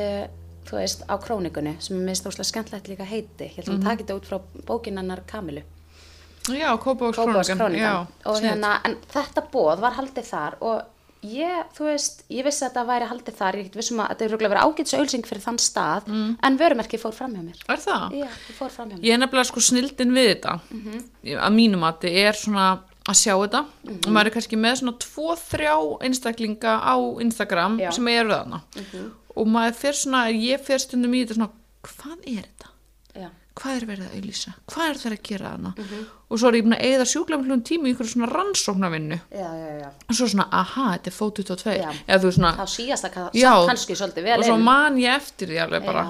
þú veist á Krónikunni sem er minnst óslega skemmtilegt líka heiti ég held að taka þetta út frá bókinannar Kamilu Já, Kópavogskrónikan og hérna, en þetta boð var haldið þar og þú veist, ég vissi að þetta væri haldið þar ég vissum að þetta er röglega verið ágætis auglýsing fyrir þann stað, en vörumerkið fór fram hjá mér Er það? Já, það fór fram hjá mér Ég er nefnilega sko snildin við þetta að mínum að þetta er svona að sjá þetta og maður er kannski með svona 2-3 einstaklinga á Instagram sem eru þarna og maður fer svona, ég fer stundum í þetta svona, hvað er þetta? Hvað er verið að auglýsa? Hvað er það að gera þarna? Og svo er ég búin að eyða sjúklega mjög tíma í einhverju svona rannsóknarvinnu og svo svona, aha, þetta er Fót 22 eða þú svona þá síast það kannski svolítið vel og svo man ég eftir því alveg bara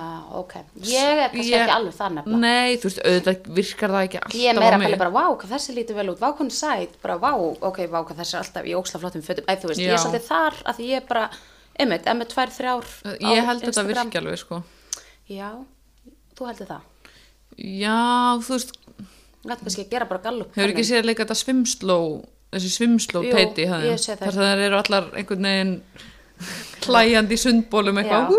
ég er kannski ekki alveg það nefnilega Nei, þú veist, auðvitað virkar það ekki alltaf ég er meira að pæla bara, vá, hvað þessi lítur vel út vá, hún sæt, bara vá, ok, vá, hvað þessi er alltaf í óksla flottum fötum, þú veist, ég er svolítið þar að því ég bara, einmitt, með 2-3 ég held þetta virki alveg, sko Já, þú heldur það Já, þú veist Þetta kannski að gera bara gallup Hefur ekki séð leika þetta þessi svimsló teiti þar það eru allar einhvern veginn hlæjandi í sundbólum eitthvað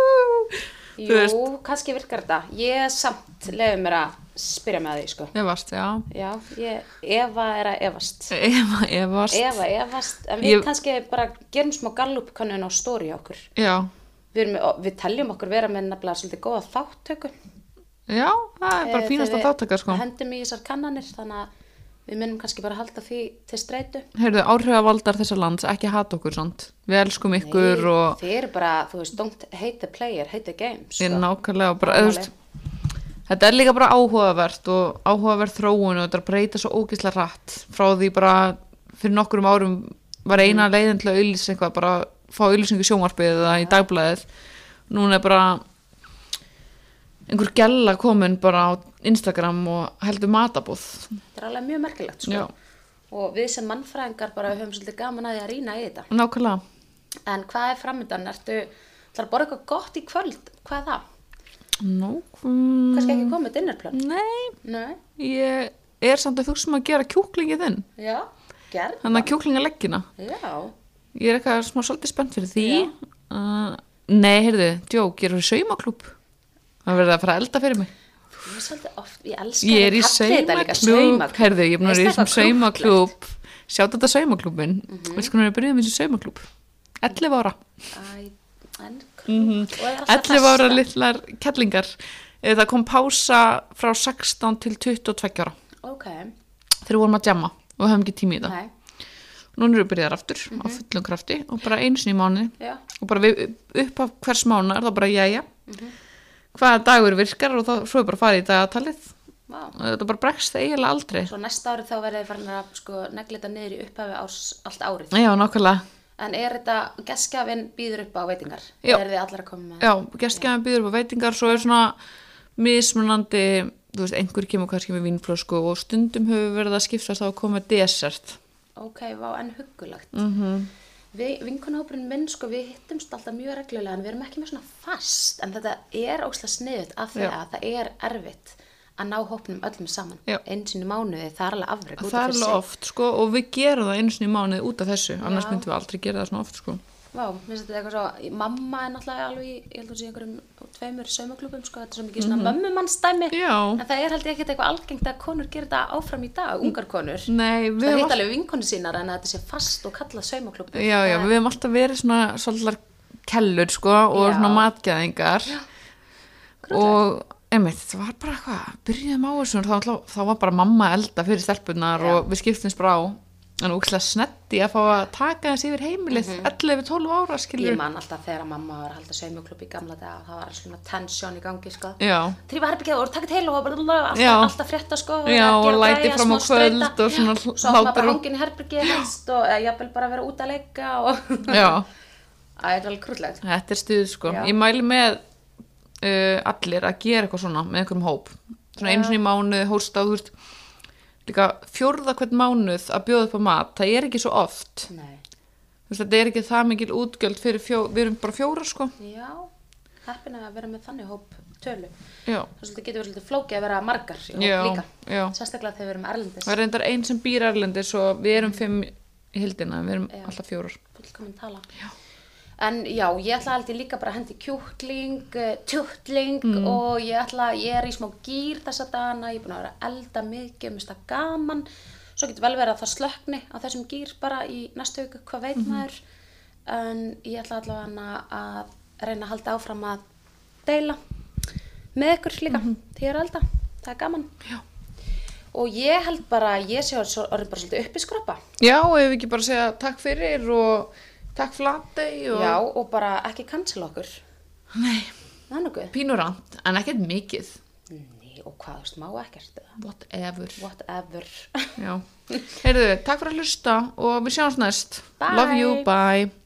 Jú, kannski virkar þetta Ég samt leyfi mér að spyrja með því sko. Efast, Já, Eva er að efast Efast En við kannski bara gerum smá gallup-könnun á story okkur Já Við teljum okkur vera með nefnilega svolítið góða þáttöku Já, það er bara fínast að þáttaka sko. Við hendum í þessar kannanir þannig að við minnum kannski bara að halda því til streitu Heyrðu, áhrifavaldar þessa lands, ekki hata okkur sant? Við elskum ykkur og þið eru bara, þú veist, don't hate the player, hate the game sko. Ég nákvæmlega bara, þetta er líka bara áhugavert og áhugaverð þróun og þetta breyta svo ógeðslega hratt frá því bara fyrir nokkurum árum var eina leiðin til að auglýsa eitthvað bara fá auglýsingu í sjónvarpið eða í dagblaðið núna er bara einhver gælla komin bara á Instagram og heldur matabóð Þetta er alveg mjög merkilegt sko. Og við sem mannfræðingar bara höfum svolítið gaman að því að rýna í þetta Nákvæmlega En hvað er framöndan? Ertu að borða eitthvað gott í kvöld? Hvað er það? Kannski ekki komið dinnerplan? Nei Ég er samt að þú sem að gera kjúklingið þinn Já, gerð Þannig að kjúklingaleggina Já Ég er eitthvað smá svolítið spennt fyrir því Nei, heyrðu, djók, ég er í saumaklúbb Það verður að fara að elda fyrir mig Þú er svolítið oft, ég elska Ég er í saumaklúbb Heyrðu, ég er búin að vera í þessum saumaklúbb Sjátt þetta saumaklúbbin Veistu hvernig er að byrja með þessu saumaklúbb 11 ára 11 ára litlar kettlingar Það kom pása frá 16 til 22 ára Þegar vorum að djamma og við höfum ekki tími í það Núna eru við byrjaðar aftur á fullum krafti og bara einu sinni í mánuði og bara upp af hvers mánu er það bara jæja hvaða dagur virkar og svo er bara að fara í dagatalið þetta bara bregst eiginlega aldrei Svo næsta ári þá verður þið farin að sko, negla þetta niður í upphafi allt árið Já, nákvæmlega En er þetta, gestgjafinn býður upp á veitingar? Já, þið allar að koma með? Já, gestgjafinn býður upp á veitingar svo er svona mismunandi þú veist, einhver kemur kannski með vínflösku og stundum hefur verið að skiptast á að koma með desert Ok, vá, en huggulegt Vinkonahópurinn minn, sko, við hittumst alltaf mjög reglulega en við erum ekki með svona fast en þetta er óslega sniðut af því að það er erfitt að ná hópnum öllum saman einu sinni í mánuði, það er alveg afrek það er alveg oft, sko, og við gerum það einu sinni í mánuði út af þessu, annars myndum við aldrei gera það svona oft, sko Vá, mér finnst þetta eitthvað svo, mamma er náttúrulega alveg í, ég held að sé einhverjum 2 saumaklúbbum, sko, þetta er svo mikið svona mömmumannsdæmi, en það er held ég ekkert eitthvað algengt að konur gera þetta áfram í dag, ungar konur. Nei, það heit alveg vinkonu sínar en að þetta sé fast og kallað saumaklúbbur. Já, við hefum alltaf verið svona svolítið kellur, sko, og svona matgæðingar og einmitt, það var bara eitthvað, byrjuðum á þessu og þá var bara mamma að elda fyrir stelpunar Já. og við skiptumst bara á en ógeðslega snetti að fá að taka þess yfir heimilið 11-12 ára skilur. Ég man alltaf þegar mamma var að halda saumuklubb í gamla daga, það var svona tension í gangi, sko. Já. Drífa herbyggið og taka til og Já. alltaf frétta, sko. Já, og læti fram á kvöld og svona Svo maður bara hlátur hangin í herbyggið helst og jafnvel bara vera út að leika og Já, það er alveg krúllegt. þetta er stuð sko. Já. Ég mæli með allir að gera eitthvað svona með einhverjum hóp. Svona einu sinni í mánuð, hósta, þú veist, líka 4. hvern mánuð að bjóða upp á mat, það er ekki svo oft. Nei. Þú veist, þetta er ekki það mikil útgjöld fyrir við erum bara 4 sko. Já, heppin að vera með þannig hóp tölu. Já. Það getur verið svolítið flókið að vera margar í hóp Já, líka. já. Sérstaklega þegar við erum erlendis. Það er reyndar ein sem býr erlendis og við erum 5 í hildina, við erum alltaf 4. Fullkomin tala. Já. En já, ég ætla aldrei líka bara að hendi kjúkling og ég er í smá gír þessa dagana, ég er búin að vera að elda mikið, mér finnst það gaman, svo getur vel verið að það slökni á þessum gír bara í næstu viku, hvað veit maður, en ég ætla allavega að reyna að halda áfram að deila með ykkur líka, því ég er að elda, það er gaman. Já. Og ég held bara að ég sé orðin bara svolítið upp í skroppa. Já, ef við ekki bara segja takk fyrir og takk Flatey og... Já, og bara ekki cancel okkur. Nei, Það er nokkuð. pínurant, en ekkert mikið. Nei, og hvað, þú veist, má ekkert eða? Whatever. Whatever. Já. Heyrðu, takk fyrir að hlusta og við sjáumst næst. Bye. Love you, bye.